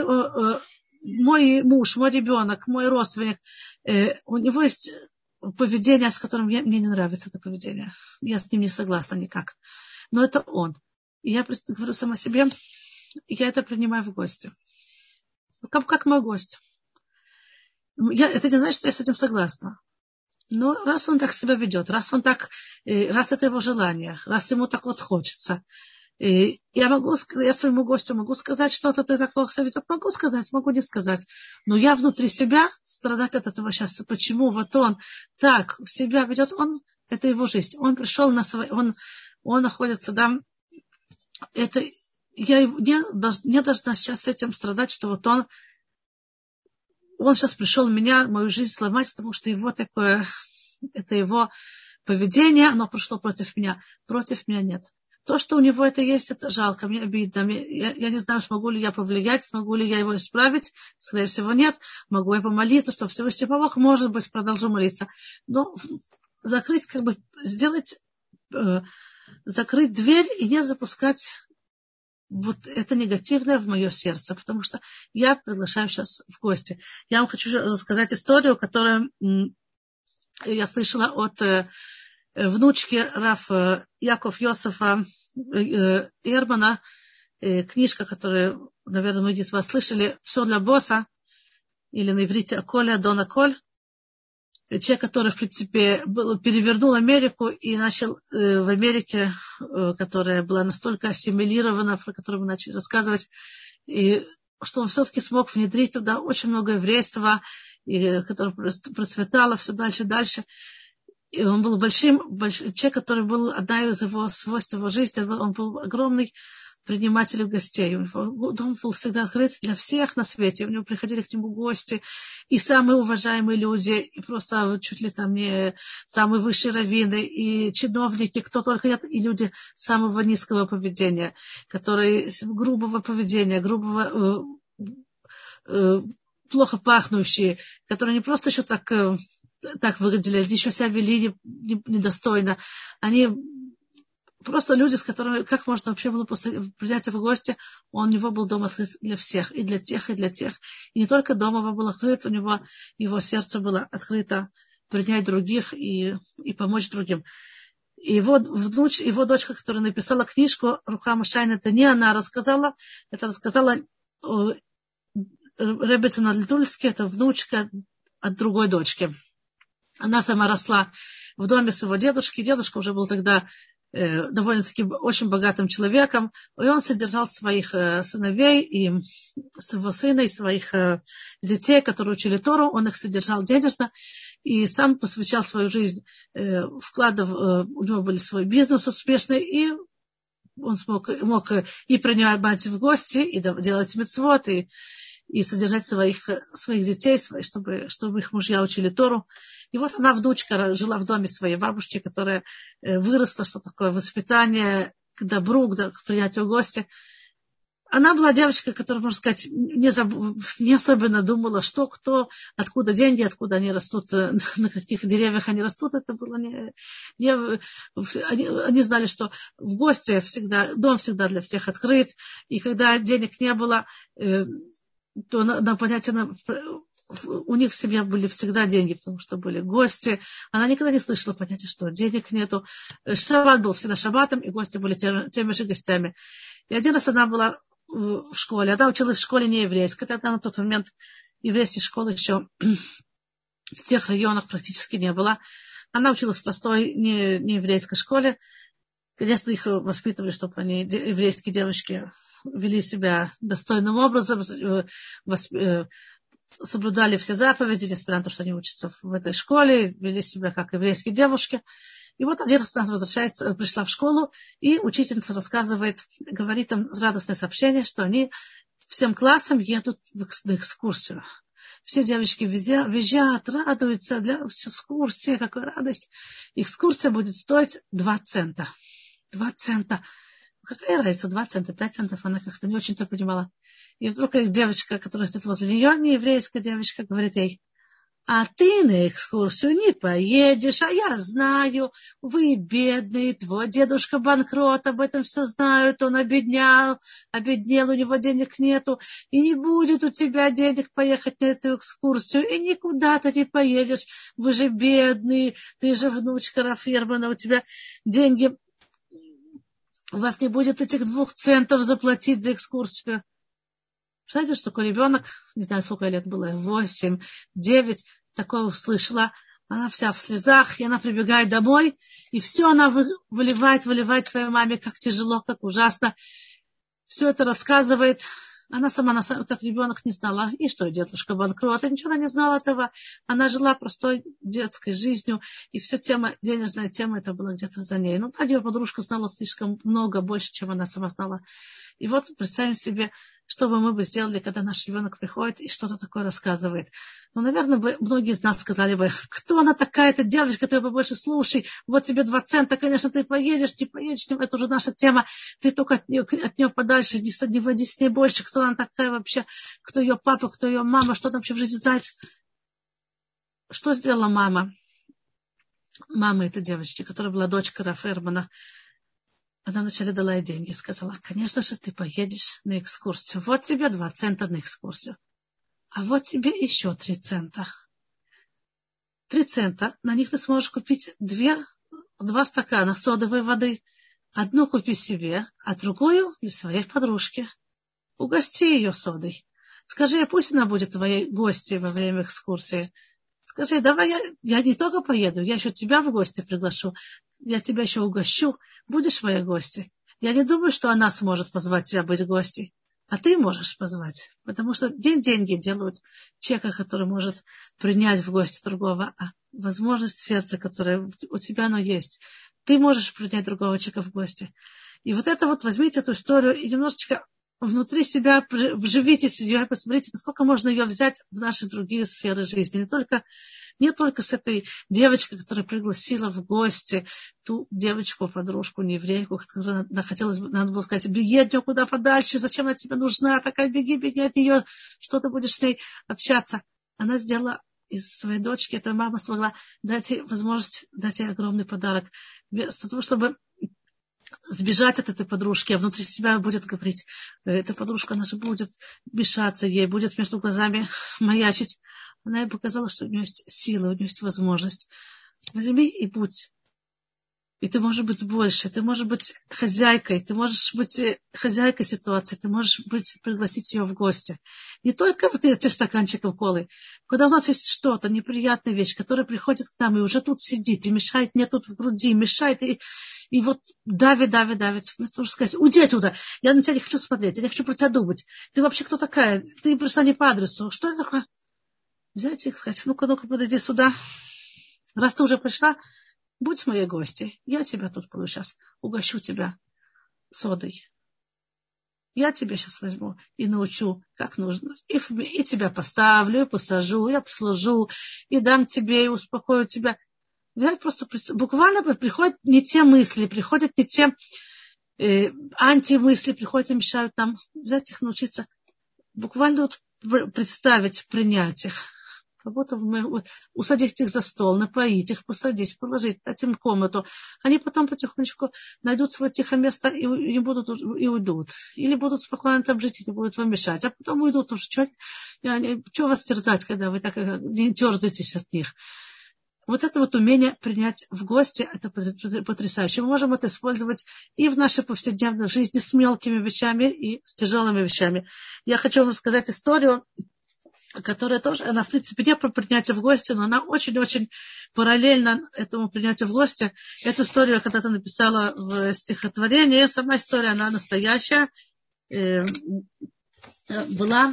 мой муж, мой ребенок, мой родственник, у него есть поведение, с которым я, мне не нравится это поведение. Я с ним не согласна никак. Но это он. И я говорю сама себе, я это принимаю в гости. Как, как мой гость. Я, это не значит, что я с этим согласна. Но раз он так себя ведет, раз он так, раз это его желание, раз ему так вот хочется, и я могу, я своему гостю могу сказать, что-то ты так плохо себя ведет, могу сказать, могу не сказать. Но я внутри себя страдать от этого сейчас. Почему вот он так себя ведет, он, это его жизнь. Он пришел на свой, он, он находится, да, это, я не, не должна сейчас с этим страдать, что вот он, он сейчас пришел меня, мою жизнь сломать, потому что его такое, это его поведение, оно пришло против меня. Против меня нет. То, что у него это есть, это жалко, мне обидно. Я, я не знаю, смогу ли я повлиять, смогу ли я его исправить. Скорее всего, нет. Могу я помолиться, что Всевышний помог. Может быть, продолжу молиться. Но закрыть, как бы, сделать, э, закрыть дверь и не запускать вот это негативное в мое сердце. Потому что я приглашаю сейчас в гости. Я вам хочу рассказать историю, которую м, я слышала от... Э, внучки Рав Яков Йосефа Эрмана, книжка, которую, наверное, многие из вас слышали, «Все для босса», или на иврите «Коля Дона Коль». Человек, который, в принципе, был, перевернул Америку и начал э, в Америке, э, которая была настолько ассимилирована, про которую мы начали рассказывать, и что он все-таки смог внедрить туда очень много еврейства, и, которое процветало все дальше и дальше. И он был большим, большим человек, который был, одна из его свойств его жизни, он был огромный приниматель гостей. Его дом был всегда открыт для всех на свете. У него приходили к нему гости, и самые уважаемые люди, и просто чуть ли там не самые высшие раввины, и чиновники, кто только нет, и люди самого низкого поведения, которые грубого поведения, грубого, э, э, плохо пахнущие, которые не просто еще так... Э, так выглядели, они еще себя вели недостойно. Они просто люди, с которыми, как можно вообще было принять в гости, он, у него был дом открыт для всех, и для тех, и для тех. И не только дом его был открыт, у него, его сердце было открыто принять других и, и помочь другим. И его, внуч, его дочка, которая написала книжку Рухама Шайн, это не она рассказала, это рассказала Ребецина Литульский, это внучка от другой дочки. Она сама росла в доме своего дедушки. Дедушка уже был тогда э, довольно-таки очень богатым человеком. И он содержал своих э, сыновей, и своего сына, и своих э, детей, которые учили Тору. Он их содержал денежно. И сам посвящал свою жизнь, э, вкладов, э, у него был свой бизнес успешный. И он смог, мог и принимать в гости, и делать мицвот, и и содержать своих, своих детей, чтобы, чтобы их мужья учили Тору. И вот она, внучка, жила в доме своей бабушки, которая выросла, что такое воспитание к добру, к принятию гостя. Она была девочкой, которая, можно сказать, не, заб... не особенно думала, что, кто, откуда деньги, откуда они растут, на каких деревьях они растут. Это было не... не... Они, они знали, что в гости всегда, дом всегда для всех открыт, и когда денег не было, то на, на понятие, на, у них в семье были всегда деньги, потому что были гости. Она никогда не слышала понятия, что денег нету. Шаббат был всегда шаббатом, и гости были теми, теми же гостями. И один раз она была в школе. Она училась в школе не еврейской. Тогда на тот момент еврейской школы еще в тех районах практически не было. Она училась в простой не, не еврейской школе. Конечно, их воспитывали, чтобы они, еврейские девочки, вели себя достойным образом, соблюдали все заповеди, несмотря на то, что они учатся в этой школе, вели себя как еврейские девушки. И вот один раз она возвращается, пришла в школу, и учительница рассказывает, говорит им радостное сообщение, что они всем классом едут на экскурсию. Все девочки визжат, визжат радуются. Для экскурсии, какая радость. Экскурсия будет стоить два цента. Два цента. Какая разница? Два цента, пять центов. Она как-то не очень-то понимала. И вдруг девочка, которая стоит возле нее, не еврейская девочка, говорит ей: а ты на экскурсию не поедешь, а я знаю, вы бедные, твой дедушка банкрот, об этом все знают, он обеднял, обеднел, у него денег нету, и не будет у тебя денег поехать на эту экскурсию, и никуда ты не поедешь, вы же бедные, ты же внучка Рафермана, у тебя деньги, у вас не будет этих двух центов заплатить за экскурсию. Знаете, что такой ребенок, не знаю, сколько лет было, восемь, девять, такое услышала, она вся в слезах, и она прибегает домой, и все она выливает, выливает своей маме, как тяжело, как ужасно. Все это рассказывает. Она сама, как ребенок, не знала, и что дедушка банкрот, и ничего она не знала этого. Она жила простой детской жизнью, и вся тема, денежная тема, это было где-то за ней. Ну, ее подружка знала слишком много, больше, чем она сама знала. И вот представим себе, что бы мы бы сделали, когда наш ребенок приходит и что-то такое рассказывает. Ну, наверное, бы многие из нас сказали бы: кто она такая, эта девочка, ты побольше слушай, вот тебе два цента, конечно, ты поедешь, не поедешь, это уже наша тема, ты только от нее, от нее подальше, не, не води с ней больше, кто она такая вообще, кто ее папа, кто ее мама, что она вообще в жизни знает. Что сделала мама? Мама этой девочки, которая была дочка Рафермана. Она вначале дала ей деньги, сказала: конечно же, ты поедешь на экскурсию. Вот тебе два цента на экскурсию. А вот тебе еще три цента. Три цента. На них ты сможешь купить две, два стакана содовой воды. Одну купи себе, а другую для своей подружки. Угости ее содой. Скажи, пусть она будет твоей гостьей во время экскурсии. Скажи: давай я, я не только поеду, я еще тебя в гости приглашу. Я тебя еще угощу. Будешь моей гостьей. Я не думаю, что она сможет позвать тебя быть гостьей. А ты можешь позвать. Потому что день деньги делают человека, который может принять в гости другого. А возможность сердца, которое у тебя оно есть. Ты можешь принять другого человека в гости. И вот это вот, возьмите эту историю и немножечко внутри себя вживитесь в нее, посмотрите, насколько можно ее взять в наши другие сферы жизни. Не только, не только с этой девочкой, которая пригласила в гости ту девочку, подружку, нееврейку, которую она хотелось, надо было сказать: беги от нее куда подальше, зачем она тебе нужна, такая, беги, беги от нее, что ты будешь с ней общаться. Она сделала из своей дочки, эта мама смогла дать ей возможность, дать ей огромный подарок, вместо того, чтобы сбежать от этой подружки, а внутри себя будет говорить: эта подружка, она же будет мешаться ей, будет между глазами маячить. Она ей показала, что у нее есть сила, у нее есть возможность. Возьми и будь. И ты можешь быть больше, ты можешь быть хозяйкой, ты можешь быть хозяйкой ситуации, ты можешь быть, пригласить ее в гости. Не только вот этим стаканчиком колы. Когда у нас есть что-то, неприятная вещь, которая приходит к нам и уже тут сидит, и мешает мне тут в груди, мешает, и, и вот давит, давит, давит. Вместо того, чтобы сказать: уйди отсюда, я на тебя не хочу смотреть, я не хочу про тебя думать. Ты вообще кто такая? Ты пришла не по адресу. Что это такое? Взять и сказать: ну-ка, ну-ка, подойди сюда. Раз ты уже пришла, будь моей гостьей. Я тебя тут буду сейчас, угощу тебя содой. Я тебя сейчас возьму и научу, как нужно. И, и тебя поставлю, и посажу, я послужу, и дам тебе, и успокою тебя. Взять просто, буквально приходят не те мысли, приходят не те э, антимысли, приходят и мешают нам. Взять их, научиться буквально вот представить, принять их. Как будто мы усадить их за стол, напоить их, посадить, положить, дать им комнату. Они потом потихонечку найдут свое тихое место и, и, будут, и уйдут. Или будут спокойно там жить и не будут вам мешать. А потом уйдут. Уж что, что вас терзать, когда вы так не терзаетесь от них? Вот это вот умение принять в гости, это потрясающе. Мы можем это использовать и в нашей повседневной жизни с мелкими вещами, и с тяжелыми вещами. Я хочу вам рассказать историю, которая тоже, она, в принципе, не про принятие в гости, но она очень-очень параллельно этому принятию в гости. Эту историю я когда-то написала в стихотворении. Сама история, она настоящая. Была,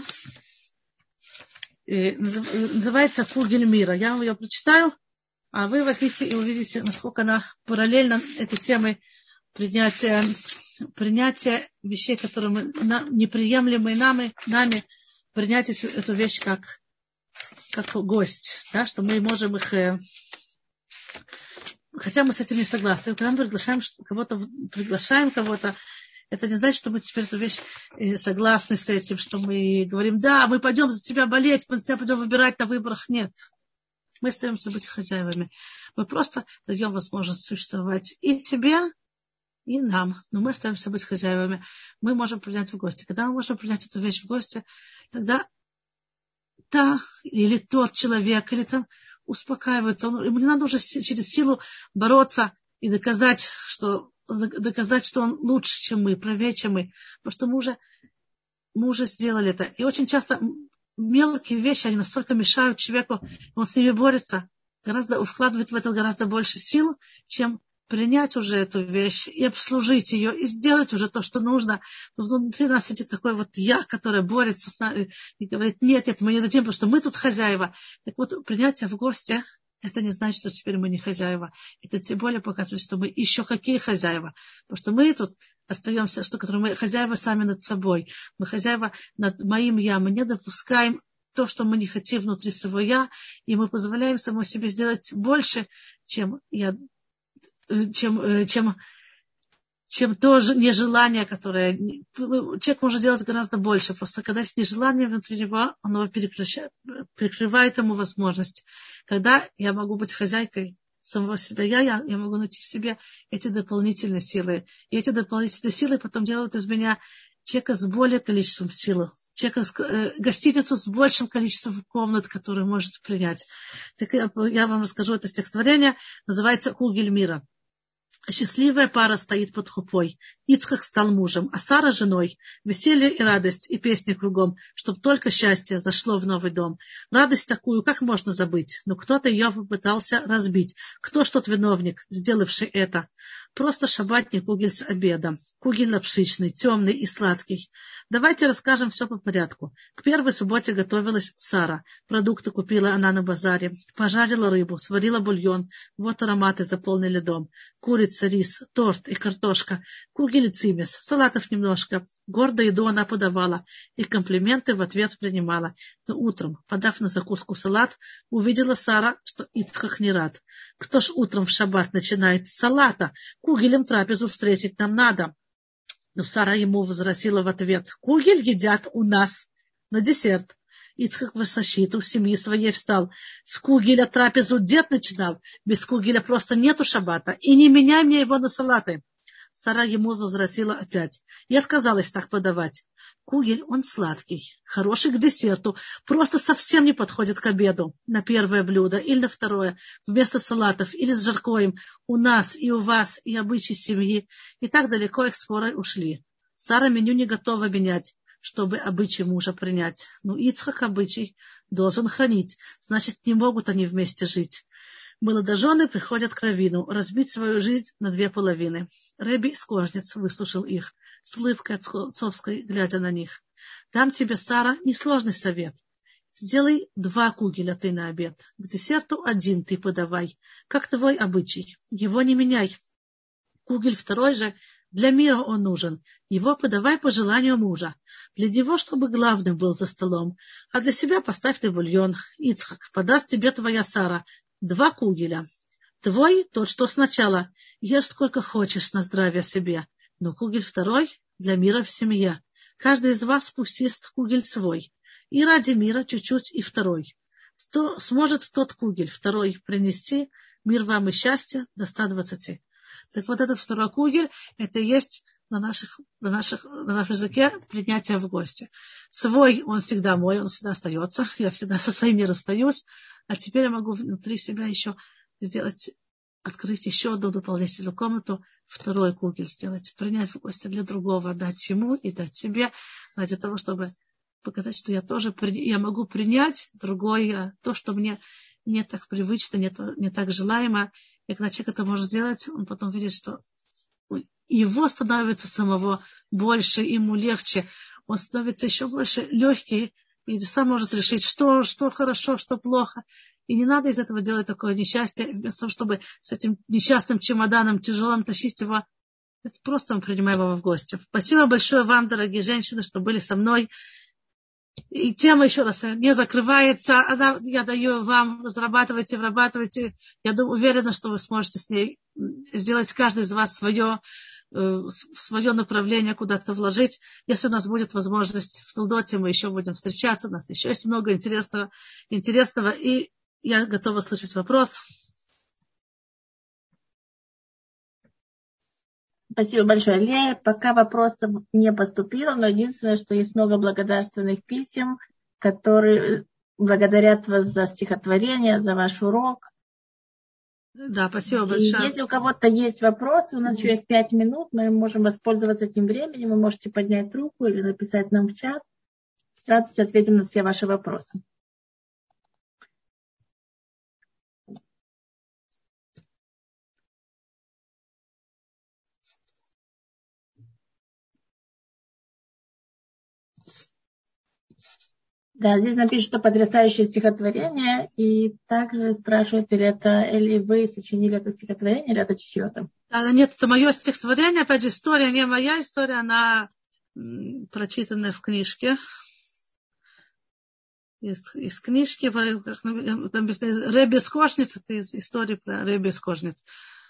называется «Кугель мира». Я вам ее прочитаю, а вы возьмите и увидите, насколько она параллельна этой темой принятия, принятия вещей, которые мы, неприемлемые нами, нами, принять эту, эту вещь как как гость, да, что мы можем их... Э, хотя мы с этим не согласны. Когда мы приглашаем кого-то, приглашаем кого-то, это не значит, что мы теперь эту вещь э, согласны с этим, что мы говорим, да, мы пойдем за тебя болеть, мы за тебя пойдем выбирать на выборах. Нет. Мы остаемся быть хозяевами. Мы просто даем возможность существовать и тебе, и нам. Но мы остаемся быть хозяевами. Мы можем принять в гости. Когда мы можем принять эту вещь в гости, тогда та или тот человек, или там успокаивается. Он, ему не надо уже через силу бороться и доказать, что, доказать, что он лучше, чем мы, правее, чем мы. Потому что мы уже, мы уже сделали это. И очень часто мелкие вещи, они настолько мешают человеку, он с ними борется, гораздо, вкладывает в это гораздо больше сил, чем принять уже эту вещь и обслужить ее, и сделать уже то, что нужно. Внутри нас сидит такой вот я, который борется с нами и говорит, нет, нет, мы не дадим, потому что мы тут хозяева. Так вот, принятие в гости, это не значит, что теперь мы не хозяева. Это тем более показывает, что мы еще какие хозяева. Потому что мы тут остаемся, что мы хозяева сами над собой. Мы хозяева над моим я. Мы не допускаем то, что мы не хотим внутри своего я, и мы позволяем самому себе сделать больше, чем я, чем, чем, чем то нежелание, которое... Человек может делать гораздо больше. Просто когда есть нежелание внутри него, оно перекрывает ему возможность. Когда я могу быть хозяйкой самого себя, я, я, я могу найти в себе эти дополнительные силы. И эти дополнительные силы потом делают из меня человека с более количеством сил. Человека, э, гостиницу с большим количеством комнат, которые может принять. Так я, я вам расскажу это стихотворение. Называется «Кугель мира». Счастливая пара стоит под хупой. Ицхак стал мужем, а Сара женой. Веселье и радость, и песни кругом, чтоб только счастье зашло в новый дом. Радость такую, как можно забыть? Но кто-то ее попытался разбить. Кто ж тот виновник, сделавший это? Просто шабатник кугель с обеда. Кугель лапшичный, темный и сладкий. Давайте расскажем все по порядку. К первой субботе готовилась Сара. Продукты купила она на базаре. Пожарила рыбу, сварила бульон. Вот ароматы заполнили дом. Курица, рис, торт и картошка. Кугель и цимес. Салатов немножко. Гордо еду она подавала. И комплименты в ответ принимала. Но утром, подав на закуску салат, увидела Сара, что Ицхак не рад. Кто ж утром в шаббат начинает с салата? Кугелем трапезу встретить нам надо. Но Сара ему возразила в ответ: кугель едят у нас на десерт. Ицхак в защиту семьи своей встал. С кугеля трапезу дед начинал. Без кугеля просто нету шаббата. И не меняй мне его на салаты. Сара ему возразила опять и отказалась так подавать. Кугель, он сладкий, хороший к десерту, просто совсем не подходит к обеду, на первое блюдо или на второе, вместо салатов или с жаркоем. У нас и у вас и обычаи семьи. И так далеко их споры ушли. Сара меню не готова менять, чтобы обычай мужа принять. Но Ицхак обычай должен хранить, значит, не могут они вместе жить. Молодожены приходят к раввину разбить свою жизнь на две половины. Рэби из Кожниц выслушал их, с улыбкой отцовской, глядя на них. Дам тебе, Сара, несложный совет. Сделай два кугеля ты на обед. К десерту один ты подавай, как твой обычай. Его не меняй. Кугель второй же, для мира он нужен. Его подавай по желанию мужа. Для него, чтобы главным был за столом. А для себя поставь ты бульон. Ицхак, подаст тебе твоя Сара. Два кугеля. Твой тот, что сначала. Ешь сколько хочешь на здравие себе. Но кугель второй для мира в семье. Каждый из вас пусть ест кугель свой. И ради мира чуть-чуть и второй. Сто, сможет тот кугель второй принести мир вам и счастье до ста двадцати. Так вот этот второй кугель, это и есть на, наших, на, наших, на нашем языке принятие в гости. Свой, он всегда мой, он всегда остается. Я всегда со своим не расстаюсь. А теперь я могу внутри себя еще сделать, открыть еще одну дополнительную комнату, второй кугель сделать, принять в гости для другого, дать ему и дать себе, ради того, чтобы показать, что я тоже я могу принять другое, то, что мне не так привычно, не, то, не так желаемо. И когда человек это может сделать, он потом видит, что его становится самого больше, ему легче, он становится еще больше легкий, и сам может решить, что, что хорошо, что плохо. И не надо из этого делать такое несчастье, вместо того, чтобы с этим несчастным чемоданом тяжелым тащить его. Это просто мы принимаем его в гости. Спасибо большое вам, дорогие женщины, что были со мной. И тема, еще раз, не закрывается. Она, я даю вам, разрабатывайте, вырабатывайте. Я думаю, уверена, что вы сможете с ней сделать каждый из вас свое, свое направление куда-то вложить. Если у нас будет возможность в Толдоте, мы еще будем встречаться. У нас еще есть много интересного, интересного. И я готова слышать вопрос. Спасибо большое, Лея. Пока вопросов не поступило, но единственное, что есть много благодарственных писем, которые благодарят вас за стихотворение, за ваш урок. Да, спасибо И большое. если у кого-то есть вопросы, у нас еще есть пять минут, мы можем воспользоваться этим временем. Вы можете поднять руку или написать нам в чат. С радостью ответим на все ваши вопросы. Да, здесь напишут, что потрясающее стихотворение, и также спрашивают, или это, или вы сочинили это стихотворение, или это чье-то. Да, нет, это мое стихотворение, опять же, история не моя история, она прочитанная в книжке. Из, из книжки, там написано Ребе Скошниц, это из истории про Ребе Скошниц.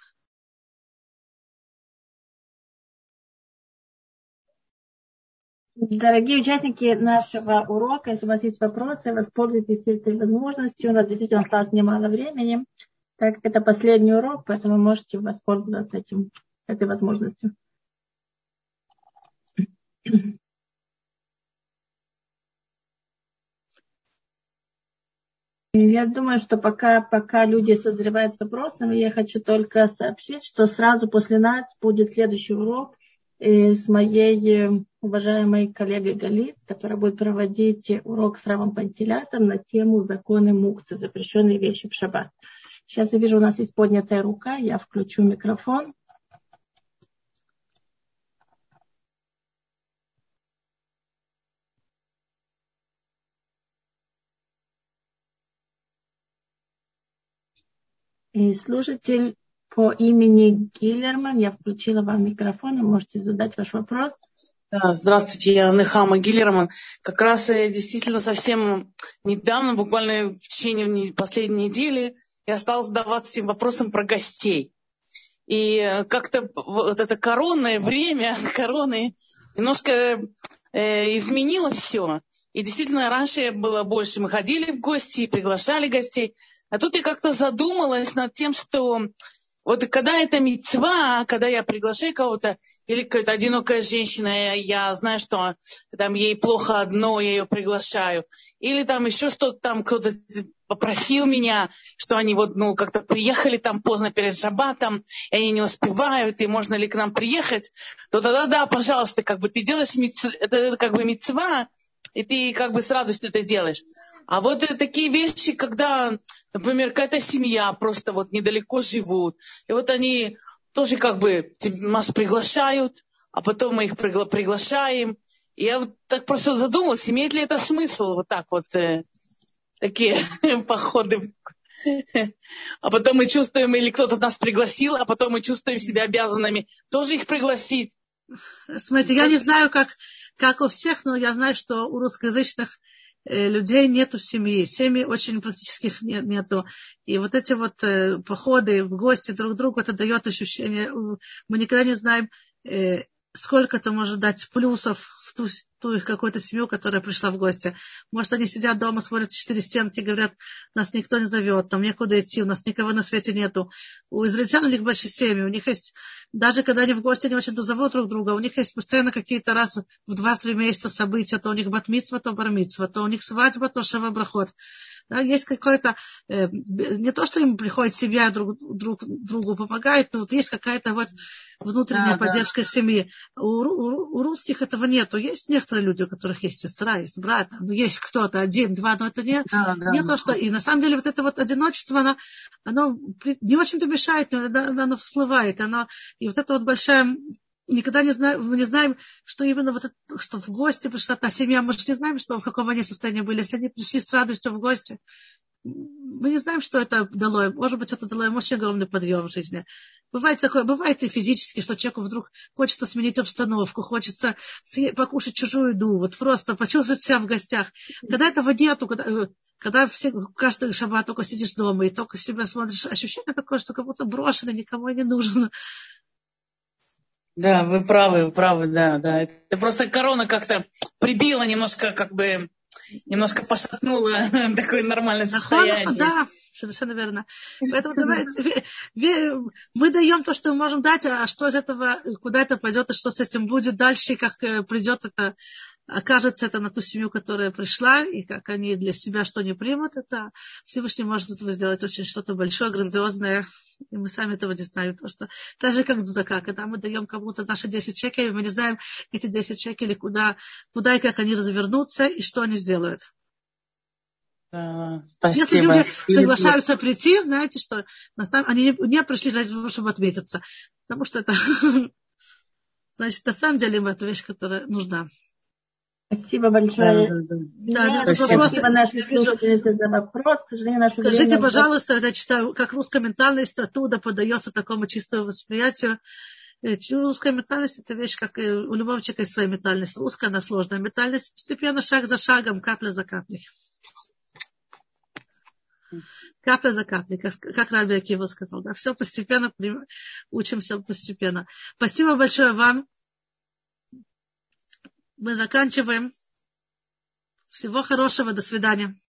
Дорогие участники нашего урока, если у вас есть вопросы, воспользуйтесь этой возможностью. У нас действительно осталось немало времени, так как это последний урок, поэтому можете воспользоваться этим, этой возможностью. Я думаю, что пока, пока люди созревают с вопросами, я хочу только сообщить, что сразу после нас будет следующий урок с моей уважаемой коллегой Галит, которая будет проводить урок с Равом Пантелятом на тему законы мукцы, запрещенные вещи в шаббат. Сейчас я вижу, у нас есть поднятая рука, я включу микрофон. И слушатель по имени Гиллерман, я включила вам микрофон, и можете задать ваш вопрос. Здравствуйте, я Нехама Гиллерман. Как раз действительно совсем недавно, буквально в течение последней недели, я стала задаваться этим вопросом про гостей. И как-то вот это коронное время, короны, немножко э, изменило все. И действительно, раньше было больше, мы ходили в гости и приглашали гостей. А тут я как-то задумалась над тем, что вот когда это мицва, когда я приглашаю кого-то, или какая-то одинокая женщина, я знаю, что там ей плохо одно, я ее приглашаю. Или там еще что-то, там кто-то попросил меня, что они вот, ну, как-то приехали там поздно перед шаббатом, и они не успевают, и можно ли к нам приехать, то тогда, да, пожалуйста, как бы ты делаешь мицва, это как бы мицва, и ты как бы с радостью это делаешь. А вот такие вещи, когда, например, какая-то семья просто вот недалеко живут, и вот они тоже как бы нас приглашают, а потом мы их пригла- приглашаем. И я вот так просто задумалась, имеет ли это смысл вот так вот э, такие походы. А потом мы чувствуем, или кто-то нас пригласил, а потом мы чувствуем себя обязанными тоже их пригласить. Смотрите, я не знаю, как, как у всех, но я знаю, что у русскоязычных э, людей нету семьи. Семьи очень практических нет, нету. И вот эти вот э, походы в гости друг к другу, это дает ощущение. Мы никогда не знаем, э, сколько это может дать плюсов в ту, ту какую-то семью, которая пришла в гости. Может, они сидят дома, смотрят в четыре стенки, говорят, нас никто не зовет, там некуда идти, у нас никого на свете нету. У израильтян у них большие семьи, у них есть, даже когда они в гости не очень-то зовут друг друга, у них есть постоянно какие-то раз в два-три месяца события, то у них бат-мицва, то бар-мицва, то у них свадьба, то шава-брахот. Да, есть какое-то, э, не то, что им приходит семья друг, друг другу помогает, но вот есть какая-то вот внутренняя да, поддержка да. семьи. У, у, у русских этого нету. Есть некоторые люди, у которых есть сестра, есть брат, но есть кто-то один, два, но это не, да, да, не да. то, что... И на самом деле вот это вот одиночество, оно, оно не очень-то мешает, но оно, оно всплывает. Оно, и вот это вот большая... Никогда не знаем, мы не знаем, что именно вот это, что в гости пришла та семья, мы же не знаем, что, в каком они состоянии были. Если они пришли с радостью в гости, мы не знаем, что это дало им. Может быть, это дало им очень огромный подъем в жизни. Бывает такое, бывает и физически, что человеку вдруг хочется сменить обстановку, хочется покушать чужую еду, вот просто почувствовать себя в гостях. Когда этого нету, когда, когда все, каждый шаббат только сидишь дома и только себя смотришь, ощущение такое, что как будто брошено, никому не нужно. Да, вы правы, вы правы, да, да. Это просто корона как-то прибила немножко, как бы, немножко пошатнула такое нормальное состояние. Да, совершенно верно. Поэтому давайте, мы даем то, что мы можем дать, а что из этого, куда это пойдет, и что с этим будет дальше, и как придет это, окажется это на ту семью, которая пришла, и как они для себя что не примут, это Всевышний может из этого сделать очень что-то большое, грандиозное, и мы сами этого не знаем. То, что, даже как дзадака, когда мы даем кому-то наши десять шекелей, мы не знаем эти десять шекелей, куда, куда и как они развернутся, и что они сделают. Да, если люди соглашаются прийти, знаете, что на самом они не, не пришли для того, чтобы отметиться, потому что это значит, на самом деле им это вещь, которая нужна. Спасибо большое. Да, да, да. Да, спасибо спасибо нашей слушательнице за вопрос. К сожалению, наше Скажите, время... пожалуйста, я читаю, как русская ментальность оттуда поддается такому чистому восприятию. Русская ментальность – это вещь, как и у любого человека есть своя ментальность. Русская, она сложная ментальность. Постепенно, шаг за шагом, капля за каплей. Капля за каплей, как, как Раби Акива сказал. Да? Все постепенно, учимся постепенно. Спасибо большое вам. Мы заканчиваем. Всего хорошего. До свидания.